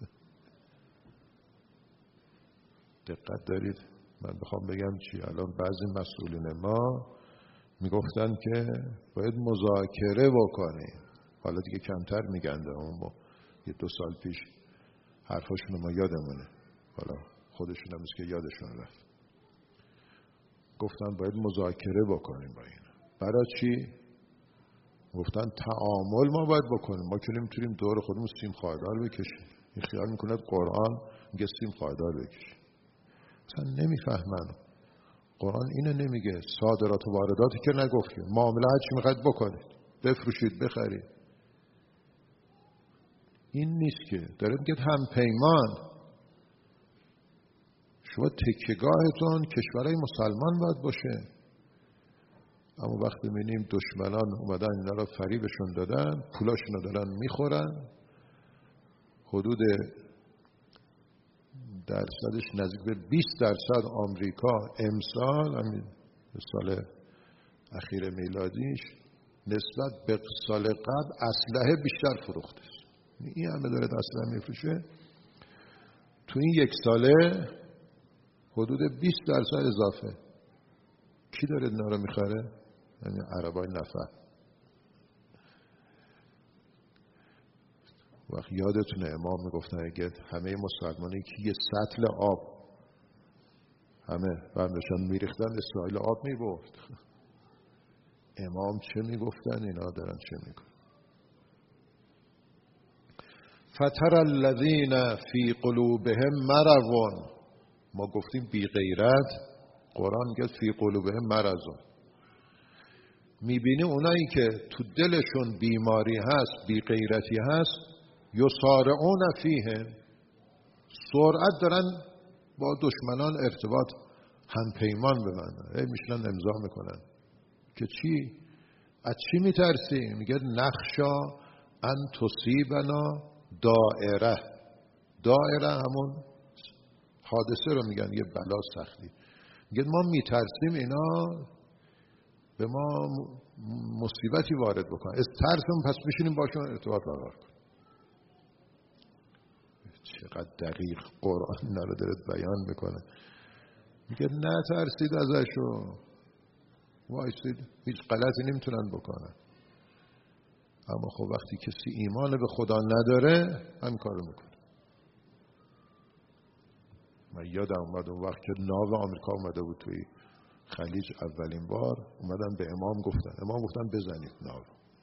دقت دارید؟ من بخوام بگم چی؟ الان بعضی مسئولین ما میگفتن که باید مذاکره بکنیم، حالا دیگه کمتر میگن، اون با یه دو سال پیش حرفاشون ما یادمونه، حالا خودشون هم که یادشون رفت. گفتن باید مذاکره بکنیم با این. برای چی؟ گفتن تعامل ما باید بکنیم، ما که نمیتونیم دور خودمون سیم خاردار بکشیم. این خیال میکنه قرآن میگه سیم خاردار بکشیم، اصلا نمیفهمن. قرآن اینو نمیگه. صادرات و وارداتی که نگفت که معامله هر چی میخواید بکنید، بفروشید بخرید، این نیست که. داره میگه هم پیمان. شما تکیه‌گاهتون کشورهای مسلمان باید باشه. اما وقتی می‌بینیم دشمنان اومدن اینا رو فریبشون دادن، پولاشون رو دارن میخورن، حدود درصدش نزدیک به بیست درصد آمریکا امسال، همین سال اخیر میلادیش، نسبت به سال قبل اسلحه بیشتر فروخته. این همه داره اسلحه میفروشه. تو این یک ساله حدود بیست درصد اضافه. کی داره اینا رو میخره؟ یعنی عربای نفر. وقت یادتونه امام میگفتن اگه همه مسلمانی که یه سطل آب همه برمشان میریختن، اسرائیل آب میبرد. امام چه میگفتن؟ اینا دارن چه میگن؟ فتر الذین فی قلوبهم مرض، ما گفتیم بی غیرت، قرآن میگه فی قلوبهم مرض. میبینی اونایی که تو دلشون بیماری هست، بی غیرتی هست، یسارعون فیهم، سرعت دارن با دشمنان ارتباط هم پیمان ببندن، میشنن امضا میکنن که چی؟ از چی میترسی؟ میگه نخشا ان تصیبنا دائره. دائره همون حادثه رو میگن، یه بلا سختی. میگه ما میترسیم اینا به ما مصیبتی وارد بکنن، از ترسم پس بشینیم باشون ارتباط برقرار کنیم. چقدر دقیق قرآن اینا رو داره بیان میکنه. میگه نه ترسید ازشون، وایسید، هیچ غلطی نمیتونن بکنن. اما خب وقتی کسی ایمان به خدا نداره هم کارو میکنه. من یادم اومد اون وقت که ناو آمریکا اومده بود توی خلیج اولین بار، اومدن به امام گفتن، امام گفتن بزنید ناو.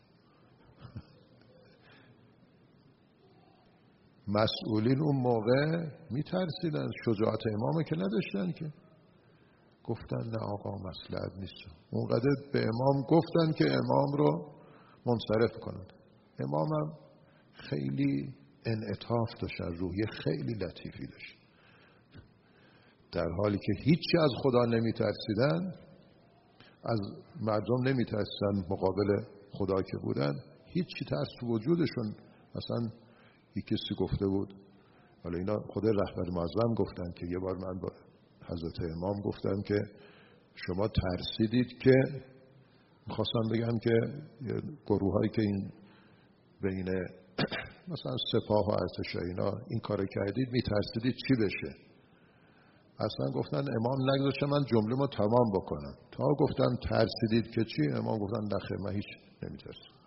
مسئولین اون موقع میترسیدن، شجاعت امامو که نداشتن که. گفتن نه آقا مصلحت نیست. اونقدر به امام گفتن که امام رو منصرف کنند. امامم خیلی انعطاف داشت، روحیه خیلی لطیفی داشت. در حالی که هیچی از خدا نمیترسیدن، از مردم نمیترسیدن، مقابل خدا که بودن هیچی ترس تو وجودشون. اصلا یک کسی گفته بود، حالا اینا خود رهبر معظم گفتن که یه بار من با حضرت امام گفتم که شما ترسیدید که، میخواستم بگم که گروه هایی که این بین مثلا سپاه و ارتش اینا این کار کردید، میترسیدید چی بشه؟ اصلا گفتن امام نگذاشته من جمله ما تمام بکنم، تا گفتم ترسیدید که چی؟ امام گفتن نخیر من هیچ نمیترسم.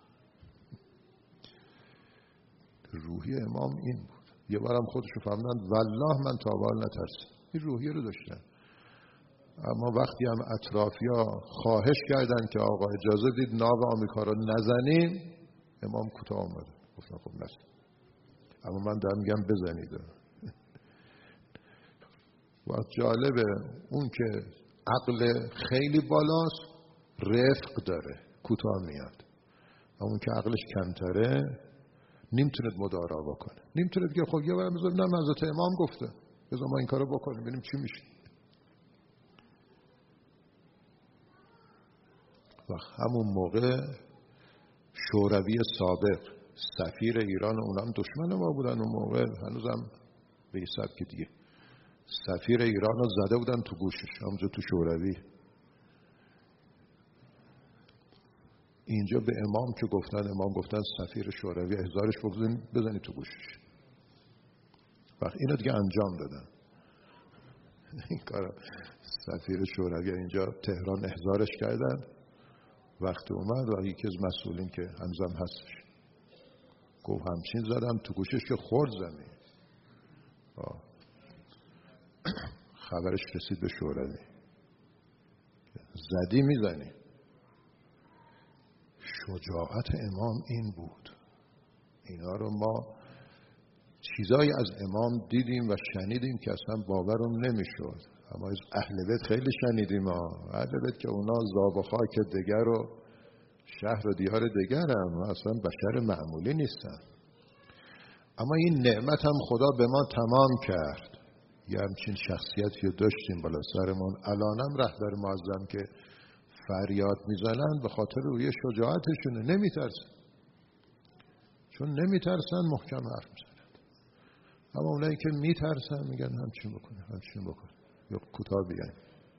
روحی امام این بود. یه بارم خودشو فهمیدن والله من تا حالا نترسم. این روحیه رو داشتن. اما وقتی هم اطرافیا خواهش کردن که آقا اجازه دید ناو آمریکا رو نزنیم، امام کوتاه آمده گفتن خب نزن. اما من دارم میگم بزنید. و جالبه اون که عقل خیلی بالاست رفق داره، کوتاه میاد. اون که عقلش کمتره نمیتونه مدارا بکنه. نمیتونه بگه خب یه بارم بذار ببینم حضرت امام گفته، بذار ما این کارو بکنیم ببینیم چی میشه. و همون موقع شوروی سابق سفیر ایران، اونم دشمن ما بودن اون موقع، هنوزم به سبک دیگه، سفیر ایران رو زده بودن تو گوشش همونجا تو شوروی. اینجا به امام که گفتن، امام گفتن سفیر شوروی احضارش بگذارین بزنید تو گوشش. وقت اینو دیگه انجام دادن. این کار سفیر شوروی اینجا تهران احضارش کردن. وقتی اومد و یکی از مسئولین که هنوزم هستش گفت همچین زدم تو گوشش که خورد زمین. خبرش رسید به شوروی، زدی میزنی. شجاعت امام این بود. اینا رو ما چیزایی از امام دیدیم و شنیدیم که اصلا باورم نمیشد. اما از اهل بیت خیلی شنیدیم. اهل بیت که اونا زاب و خاک دگر و شهر و دیار دگر هم اصلا بشر معمولی نیستن. اما این نعمت هم خدا به ما تمام کرد. یه همچین شخصیتی رو داشتیم بالا سرمون. الانم رهبر معظم که فریاد میزنن به خاطر روی شجاعتشونه، نمیترسن. چون نمیترسن محکم حرف میزنن. اما اونایی که میترسن میگن همچین بکنه همچین بکنه یا کوتاه بگن.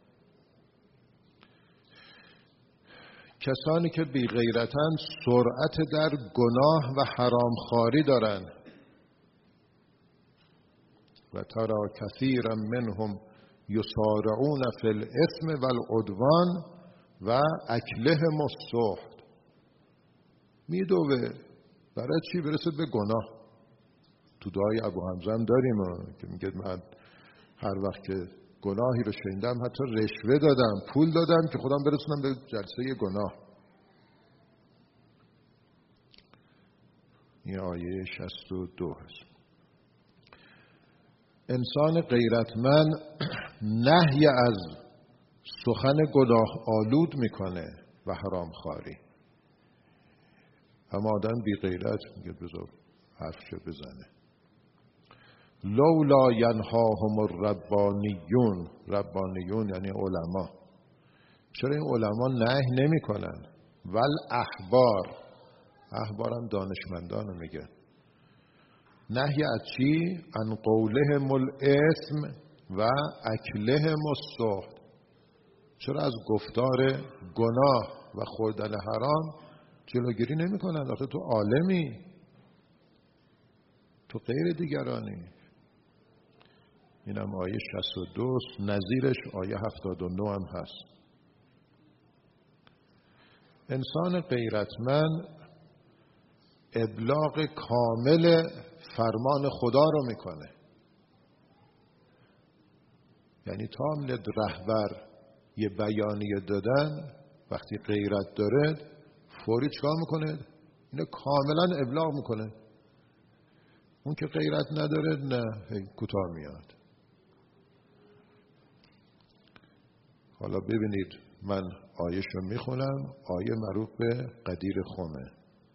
کسانی که بی غیرتن سرعت در گناه و حرامخواری دارن. و ترى كثيرا منهم يسارعون في الاثم والعدوان و اکلهم السحت. میدوه برای چی؟ برسه به گناه. تو دعای ابو حمزه هم داریم که میگه من هر وقت که گناهی رو شنیدم حتی رشوه دادم، پول دادم که خودم برسونم به جلسه گناه. این آیه شصت و دو هست. انسان غیرتمند نهی از سخن گناه آلود میکنه و حرامخواری. اما آدم بی غیرت میگه بذار حرفشو بزنه. لولا ینهاهم الربانیون. ربانیون یعنی علما. چرا این علما نهی نمی کنن؟ ول احبار. احبارم دانشمندان میگه. نهی از چی؟ عن قولهم الاثم و اکلهم السحت. چرا از گفتار گناه و خوردن حرام جلوگیری نمی کنن؟ آخه تو عالمی، تو غیر دیگرانی. اینم آیه شصت و دو، نظیرش آیه هفتاد و نه هم هست. انسان غیرتمند ابلاغ کامل فرمان خدا رو میکنه. یعنی تا میاد رهبر یه بیانیه دادن، وقتی غیرت داره فوری چکار میکنه؟ اینو کاملا ابلاغ میکنه. اون که غیرت نداره نه، کوتاه میاد. حالا ببینید من آیه رو میخونم، آیه مربوط به قدیر خمه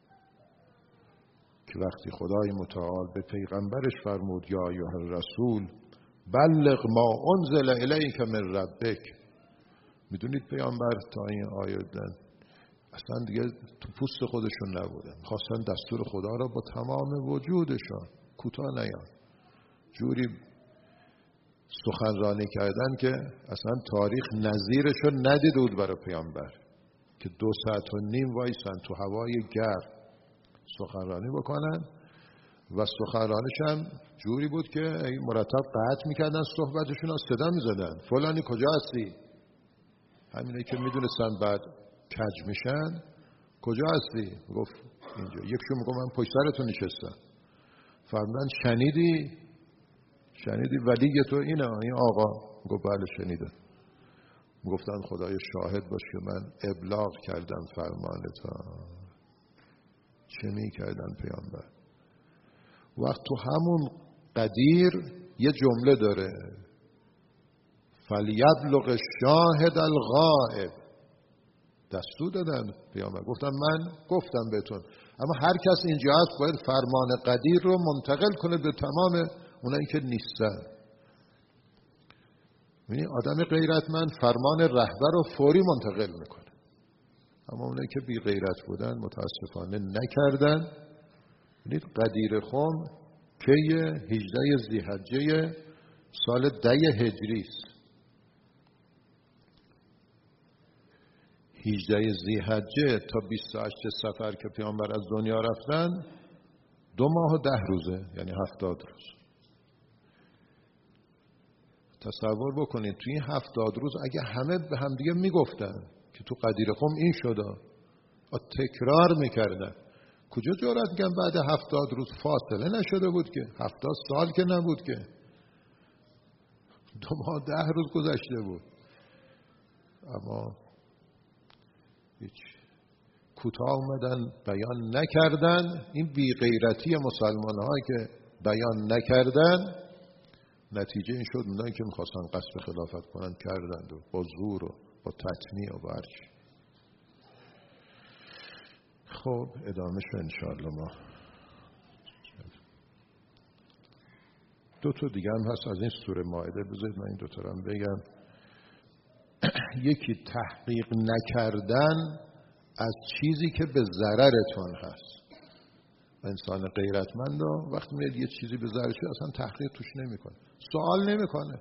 که وقتی خدای متعال به پیغمبرش فرمود یا ایها الرسول بلغ ما انزل الیک من ربک. میدونید پیامبر تا این آیه دن اصلا دیگه تو پوست خودشون نبودن، خواستن دستور خدا را با تمام وجودشان کوتاه نیان، جوری سخنرانی کردن که اصلا تاریخ نظیرشو ندیده بود برای پیامبر که دو ساعت و نیم وایسن تو هوای گرم سخنرانی بکنن و سخنرانیش هم جوری بود که مرتب قطع میکردن صحبتشون ها، صدا میزدن فلانی کجا هستی؟ همینه که میدونستن بعد کج میشن. کجا هستی؟ گفت اینجا. یکشون میگه من پشت سرتون نشستم. فرمودن شنیدی؟ شنیدی ولی تو اینه این آقا؟ گفت بله شنیدم. گفتن خدای شاهد باش که من ابلاغ کردم فرمانتا. چه میکردن پیامبر؟ وقت تو همون قدیر یه جمله داره فلیبلغ الشاهد الغائب. دستور دادن پیامبر، گفتن من گفتم بهتون، اما هر کس اینجا هست باید فرمان قدیر رو منتقل کنه به تمام اونایی که نیستن. یعنی آدم غیرتمند فرمان رهبر رو فوری منتقل میکنه، اما اونایی که بی غیرت بودن متاسفانه نکردن. یعنی قدیر خم که هجده ذی‌حجه سال ده هجری است. هجده ذی‌حجه تا بیست و هشت صفر که پیامبر از دنیا رفتن دو ماه و ده روزه، یعنی هفتاد روز. تصور بکنید توی این هفتاد روز اگه همه به هم دیگه میگفتن که تو قدیر خم این شده، تکرار میکردن، کجا جرأت میکنن بعد هفتاد روز؟ فاصله نشده بود که، هفتاد سال که نبود که، دو ماه ده روز گذشته بود. اما هیچ، کوتاه اومدن بیان نکردن. این بی غیرتی مسلمان ها که بیان نکردن نتیجه این شد اونایی که میخواستن قصد خلافت کنن کردند و با زور و با تطمیع و با هرچی. خب ادامه شو انشاءالله. ما دو تا دیگه هم هست از این سوره مائده، بذارید من این دو تا رو هم بگم. یکی تحقیق نکردن از چیزی که به ضررتون هست. انسان غیرتمند وقتی میاد یه چیزی به ضررش اصلا تحقیق توش نمیکنه، سوال نمیکنه.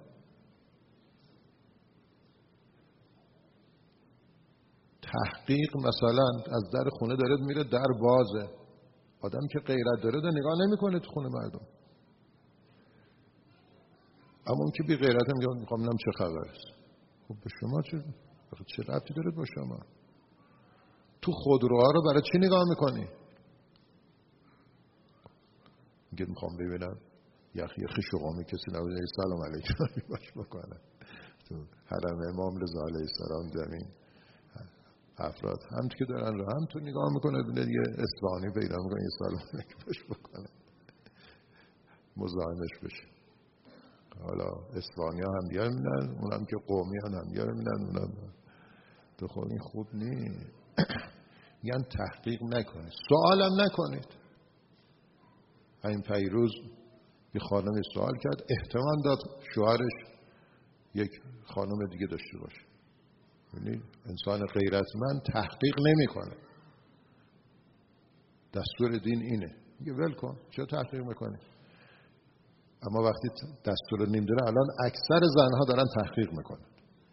تحقیق مثلا از در خونه داره میره در بازه، آدم که غیرت داره ده نگاه نمیکنه تو خونه مردم. اما اون که بی غیرت هم میگه میخوام ببینم چه خبر است. خب به شما چه چه ربطی داره با شما؟ تو خودروها رو برای چی نگاه میکنی؟ میگه میخوام ببینم یخ یخ شغامی کسی نبوده سلام علیکم باش بکنه. تو حرم امام رضا علیه السلام زمین افراد هم که دارن رو هم تو نگاه میکنه ببینه یه اصفهانی پیدا میکنه یه سلام علیکم باش بکنه، مزاحمش بشه. حالا اصفهانی ها هم دیگه میبینن، اونم که قومی هم هم دیگه میبینن، اونم تو خود این خوب نیست. یعنی تحقیق نکنید، سوالم نکنید. این پیروز یه خانمی سوال کرد، احتمال داد شوهرش یک خانم دیگه داشته باشه. یعنی انسان غیرتمند تحقیق نمیکنه. دستور دین اینه، میگه ول کن، چرا تحقیق میکنی؟ اما وقتی دستور نیم داره، الان اکثر زنها دارن تحقیق میکنن.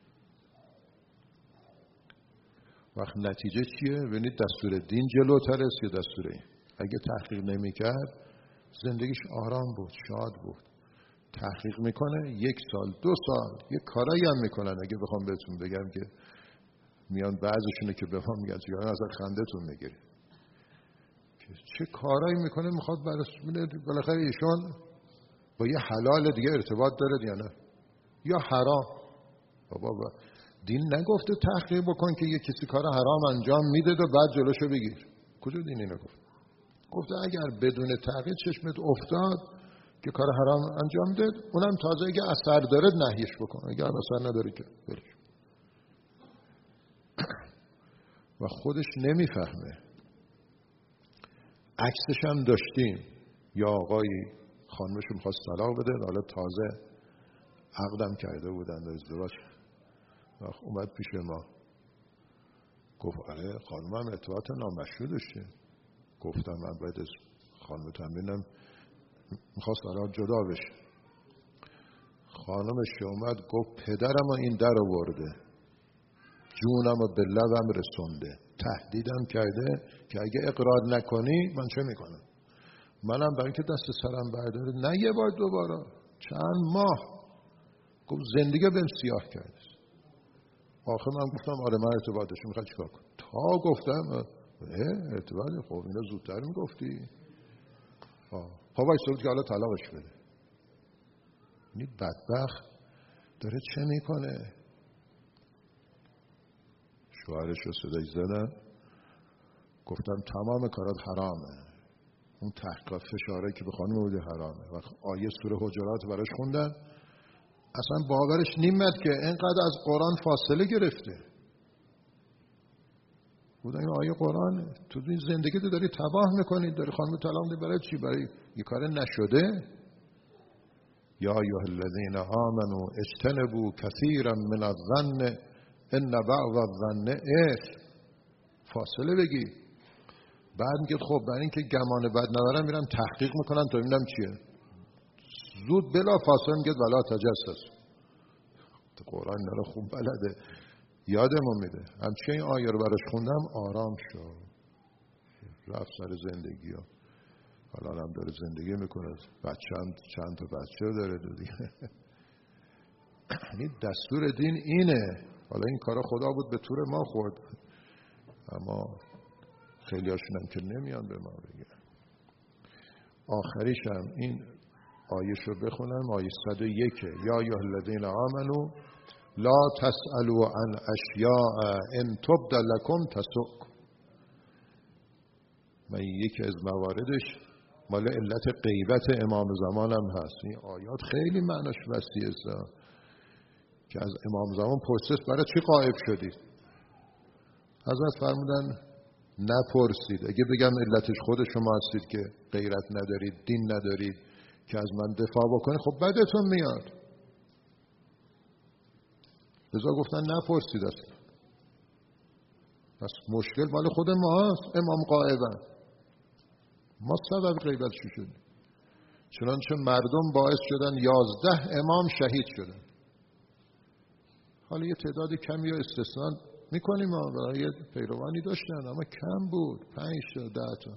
وقت نتیجه چیه؟ ببینید دستور دین جلوتر است یا دستور این؟ اگه تحقیق نمیکرد زندگیش آرام بود، شاد بود. تحقیق میکنه، یک سال دو سال یک کارایی هم میکنن. اگه بخوام بهتون بگم که میان بعضیشونه که به ما میگن یا اصلا خندتون میگیره که چه کارایی میکنه، میخواد برای بالاخره ایشون با یه حلال دیگه ارتباط داره یا نه یا حرام. بابا با دین نگفته تحقیق بکن که یه کسی کار حرام انجام میده و بعد جلوشو بگیر. کجا دین اینو گفت؟ گفته اگر بدون تحقیق چشمت افتاد که کار حرام انجام داد، اونم تازه اگه اثر داره نهیش بکن، اگر اثر نداره که برش. و خودش نمیفهمه. عکسش هم داشتیم، یا آقایی خانمش میخواست طلاق بده، حالا تازه عقدم کرده بودن در ازدواج، اومد پیش ما گفت آره خانمم اطلاعات نامشروع داشته. گفتم من باید از خانم تنبینم میخواست الان جدا بشه. خانمش اومد گفت پدرم این در آورده، جونم رو به لبم رسونده، تهدیدم کرده که اگه اقرار نکنی من چه میکنم. منم برای اینکه دست سرم برداره نه یه بار دوباره، چند ماه گفت زندگی بهم سیاه کرده. آخر من گفتم آره من ارتباط داشتم، میخوای چیکار کنم؟ تا گفتم ارتباط، خب اینا زودتر میگفتی. ها وایساد که حالا طلاقش بده. این بدبخت داره چه میکنه؟ شوهرش رو صدای زدن، گفتم تمام کارات حرامه. اون تحقیقات فشاره که به خانم بوده حرامه. و آیه سوره حجرات براش خوندن، اصلا باورش نیمد که اینقدر از قرآن فاصله گرفته. بودن این آیه قرآنه، تو این زندگی تو داری تباه میکنی، داری خانم طلاق میدی، برای چی؟ برای یه کار نشده. یا ایها الذین آمنوا اجتنبوا کثیرا من الظن ان بعض الظن اثم. فاصله بگی. بعد میگه خب برای اینکه گمان بد نبرن میرن تحقیق میکنن تا ببینم چیه. زود بلا فاصله میگه ولا تجسس. قرآن اینا رو خوب بلده، یادمون میده. همچنین این آیه رو براش خوندم، آرام شد، رفت سر زندگی ها. حالا هم داره زندگی میکنه، بچه هم چند تا بچه داره دو دیگه. این دستور دین اینه. حالا این کارا خدا بود به طور ما خورد، اما خیلی هاشون هم که نمیان به ما بگن. آخریش هم این آیه شو بخونم، آیه صد و یک، یا ایها الذین آمنوا لا تسألوا عن اشیاء ان تبد لکم تسؤکم. من یکی از مواردش مال علت غیبت امام زمان هم هست. این آیات خیلی معناش وسیع است که از امام زمان پرسید برای چی غایب شدید؟ حضرت فرمودن نپرسید. اگه بگم علتش خود شما هستید که غیرت ندارید، دین ندارید که از من دفاع بکنید، خب بدتون میاد. لذا گفتن نپرسید اصلا. پس مشکل مال خود ما هست. امام غایبن، ما سبب غیبت شو شدیم. چنانچه مردم باعث شدن یازده امام شهید شدن. حالا یه تعداد کمی رو استثناء میکنیم، ما برای پیروانی داشتن اما کم بود، پنج تا ده تا.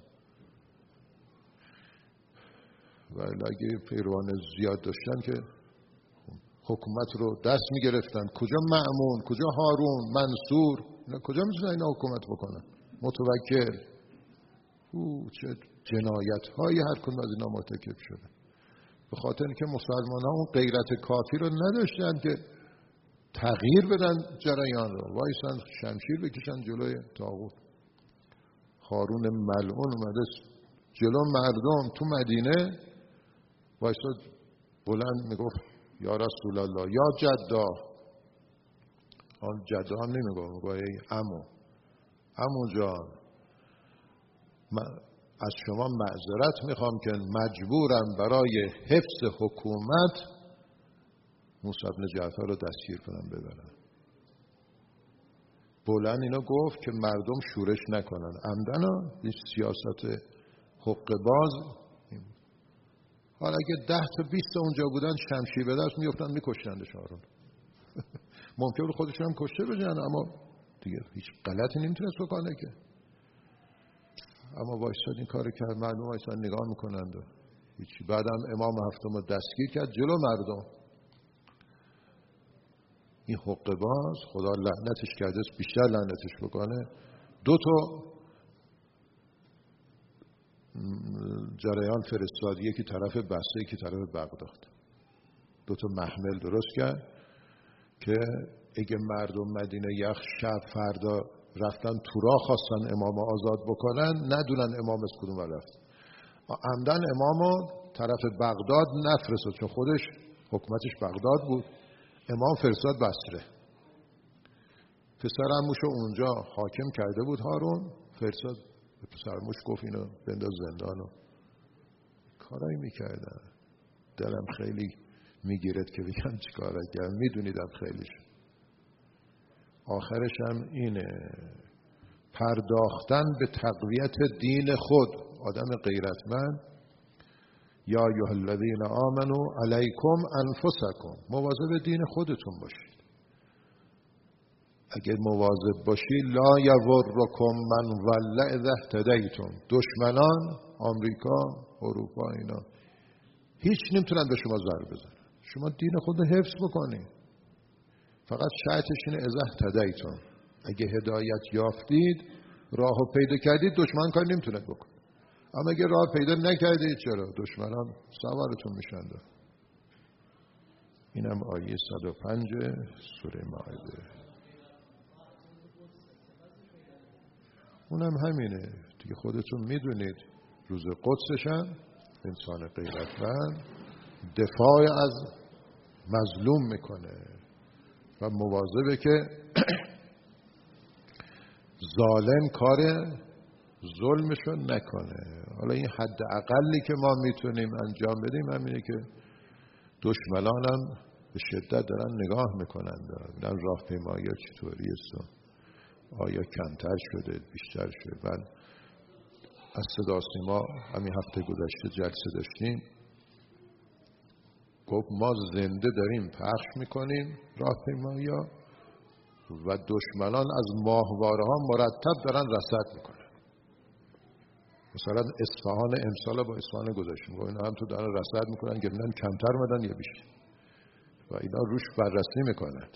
و اگه پیروان زیاد داشتن که حکومت رو دست میگرفتن. کجا مأمون، کجا هارون، منصور، کجا میتونن اینا حکومت بکنن؟ متوکل. او چه جنایت هایی هر کدوم از اینا مرتکب شده، به خاطر اینکه مسلمان ها اون غیرت کافی رو نداشتن که تغییر بدن جریان رو، وایسن شمشیر بکشن جلوی طاغوت. هارون ملعون اومده جلو مردم تو مدینه وایساد، بلند میگفت یا رسول الله، یا جدا. آن جدا هم نمیگفت، میگفت ای عمو، عمو جان، من از شما معذرت میخوام که مجبورم برای حفظ حکومت موسی بن جعفر رو دستگیر کنم ببرم. بلند اینو گفت که مردم شورش نکنن. عمدن ها این سیاست حق باز. حالا اگه ده تا بیست تا اونجا بودن شمشیر به دست میفتن میکشتندش هارون. ممکن بود خودشون هم کشته بشن، اما دیگه هیچ غلطی نمیتونست بکنه که. اما وایساد این کار کرد، مردم وایساد نگاه میکنند و هیچی. بعدم امام هفتم رو دستگیر کرد جلو مردم. این حقه باز خدا لعنتش کرده بیشتر لعنتش بکنه، دو تا جریان فرستاد، یکی طرف بصره یکی طرف بغداد. دو تا محمل درست کرد که اگه مردم مدینه یخ شب فردا رفتن تو راه خواستن امامو آزاد بکنن، ندونن امام از کدوم رفت، عمدن امامو طرف بغداد نفرستاد، چون خودش حکومتش بغداد بود، امام فرستاد بصره. پسرعموشو اونجا حاکم کرده بود هارون، فرستاد به پسرعموش گفت اینو بنداز زندانو. کارایی میکردن دلم خیلی میگیرد که بگم چی کارا کردم، میدونیدم خیلیش. آخرش هم اینه، پرداختن به تقویت دین خود. آدم غیرتمند، یا ایها الذین آمنوا علیکم انفسکم، مواظب دین خودتون باشید. اگه مواظب باشی لا یضرکم من ضل اذا اهتدیتم، دشمنان آمریکا، اروپا، اینا هیچ نمیتونن به شما ضرر بزنن. شما دین خود رو حفظ بکنید، فقط شرطش اینه اذا اهتدیتم، اگه هدایت یافتید راهو پیدا کردید دشمن کار نمیتونه بکنه. اما اگه راه پیدا نکردید چرا؟ دشمنان سوارتون میشن. اینم آیه صد و پنج سوره مائده. اونم همینه دیگه، خودتون میدونید روز قدسشن انسان غیرتمند دفاع از مظلوم میکنه و مواظبه که ظالم کار ظلمشو نکنه. حالا این حد اقلی که ما میتونیم انجام بدیم همینه که دشمنانم به شدت دارن نگاه میکنن، دارن راهپیمایی چطوری است، آیا کمتر شده بیشتر شده. من از صدا سیما همین هفته گذشته جلسه داشتیم، گفت ما زنده داریم پخش میکنیم راهپیمایی ها و دشمنان از ماهواره ها مرتب دارن رصد میکنن. مثلا اصفهان امسال با اصفهان گذاشتیم، اینا هم تو دارن رصد میکنن که ببینن کمتر مدن یا بیشتر و اینا روش بررسی میکنن.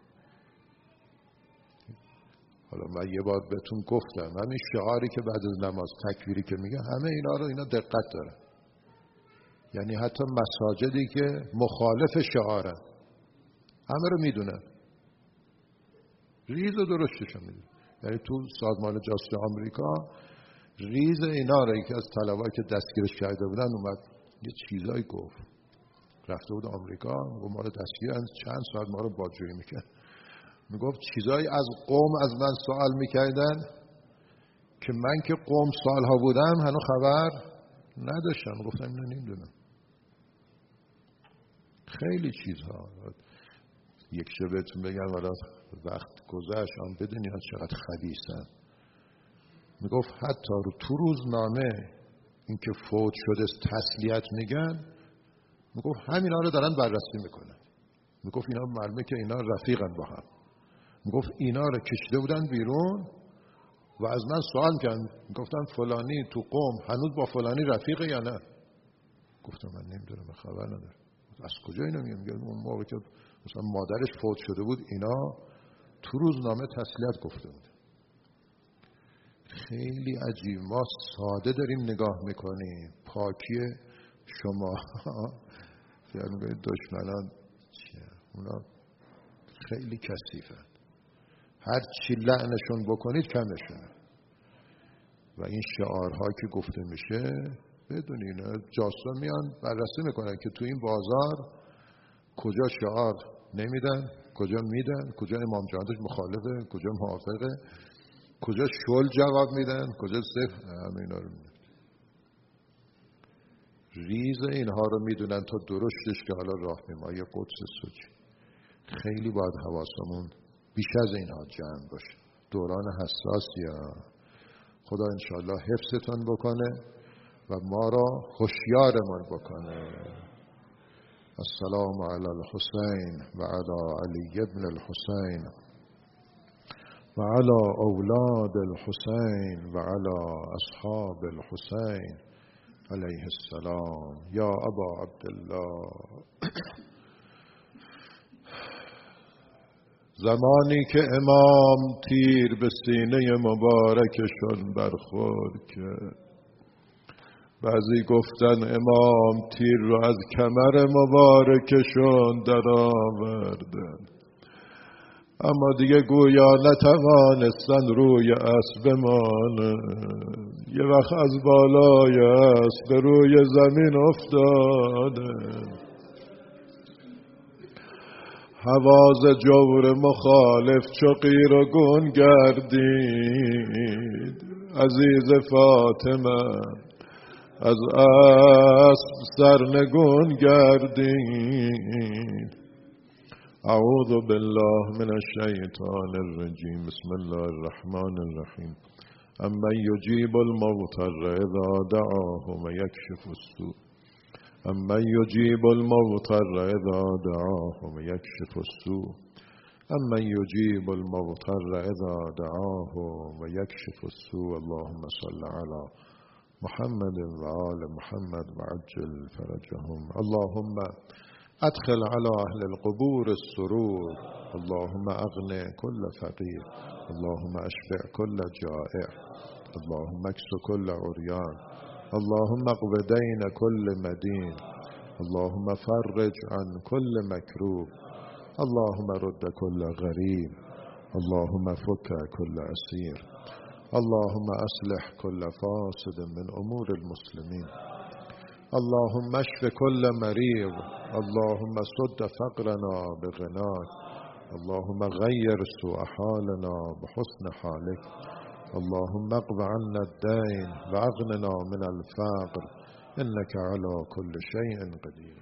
حالا من یه بار بهتون گفتم همین شعاری که بعد از نماز تکبیری که میگه همه اینا رو اینا دقت دارن، یعنی حتی مساجدی که مخالف شعارن همه رو میدونن، ریز و درشتش هم میدونن. یعنی تو سازمان جاسوسی آمریکا ریز اینا رو یکی از طلبه‌ای که دستگیرش کرده بودن اومد یه چیزایی گفت، رفته بود آمریکا و ما رو دستگیرن، چند ساعت ما رو بازجویی میکرد، میگفت چیزایی از قوم از من سوال میکردن که من که قوم سالها بودم هنوز خبر نداشتم. گفتم اینو نمیدونم. خیلی چیزها یک شب بهتون بگم، ولی وقت گذشت هم بدونی ها چقدر خبیثن. میگفت حتی رو تو روزنامه این که فوت شده تسلیت میگن، میگفت همینا رو دارن بررسی میکنن. میگفت اینا معلومه که اینا رفیقن با هم. میگفت اینا رو کشیده بودن بیرون و از من سوال کردن، میگفتن فلانی تو قوم هنوز با فلانی رفیقه یا نه. گفتم من نمیدونم، خبر ندارم. از کجا اینا میگن؟ میگن اون موقع که مثلا مادرش فوت شده بود اینا تو روزنامه تسلیت گفته بود. خیلی عجیب. ما ساده داریم نگاه میکنیم پاکی شما خیال میکنید دشمنان چیه؟ اونا خیلی کثیفن، هر چی لعنشون بکنید کمشونه. و این شعارها که گفته میشه بدونین جاسوسا میان بررسی میکنن که تو این بازار کجا شعار نمیدن، کجا میدن، کجا امام جهادش مخالفه، کجا موافقه، کجا شل جواب میدن، کجا صفر. همینا رو میدن، ریز اینها رو میدونن تا درشتش که حالا راهپیمایی قدس سوچی. خیلی باید حواسمون بیش از اینها جمع باشه. دوران حساسیه. خدا انشاءالله حفظتون بکنه و ما را هوشیارمون بکنه. السلام علی الحسین و علی علی ابن الحسین و علی اولاد الحسین و علی اصحاب الحسین علیه السلام. یا ابا عبدالله زمانی که امام تیر به سینه مبارکشون برخورد کرد. بعضی گفتن امام تیر رو از کمر مبارکشون در آوردن، اما دیگه گویا نتوانستن روی اسب بمانن. یه وقت از بالای اسب به روی زمین افتادن. حواز جور مخالف چو قیر و گون گردید. عزیز فاطمه از اسب سرنگون گردید. اعوذ بالله من الشیطان الرجیم. بسم الله الرحمن الرحیم. امن یجیب المضطر اذا دعاه و یکشف السوء. امن یجیب المضطر اذا دعاه و یکشف السوء. امن یجیب المضطر اذا دعاه و یکشف السوء. اللهم صل علی محمد و آل محمد و عجل فرجهم. اللهم ادخل على اهل القبور السرور. اللهم اغن كل فقير. اللهم اشفع كل جائع. اللهم اكس كل عريان. اللهم اقض دين كل مدين. اللهم فرج عن كل مكروب. اللهم رد كل غريب. اللهم فك كل اسير. اللهم اصلح كل فاسد من امور المسلمين. اللهم اشف كل مريض. اللهم سد فقرنا بغناك. اللهم غير سوء حالنا بحسن حالك. اللهم اقض عنا الدين واغننا من الفقر إنك على كل شيء قدير.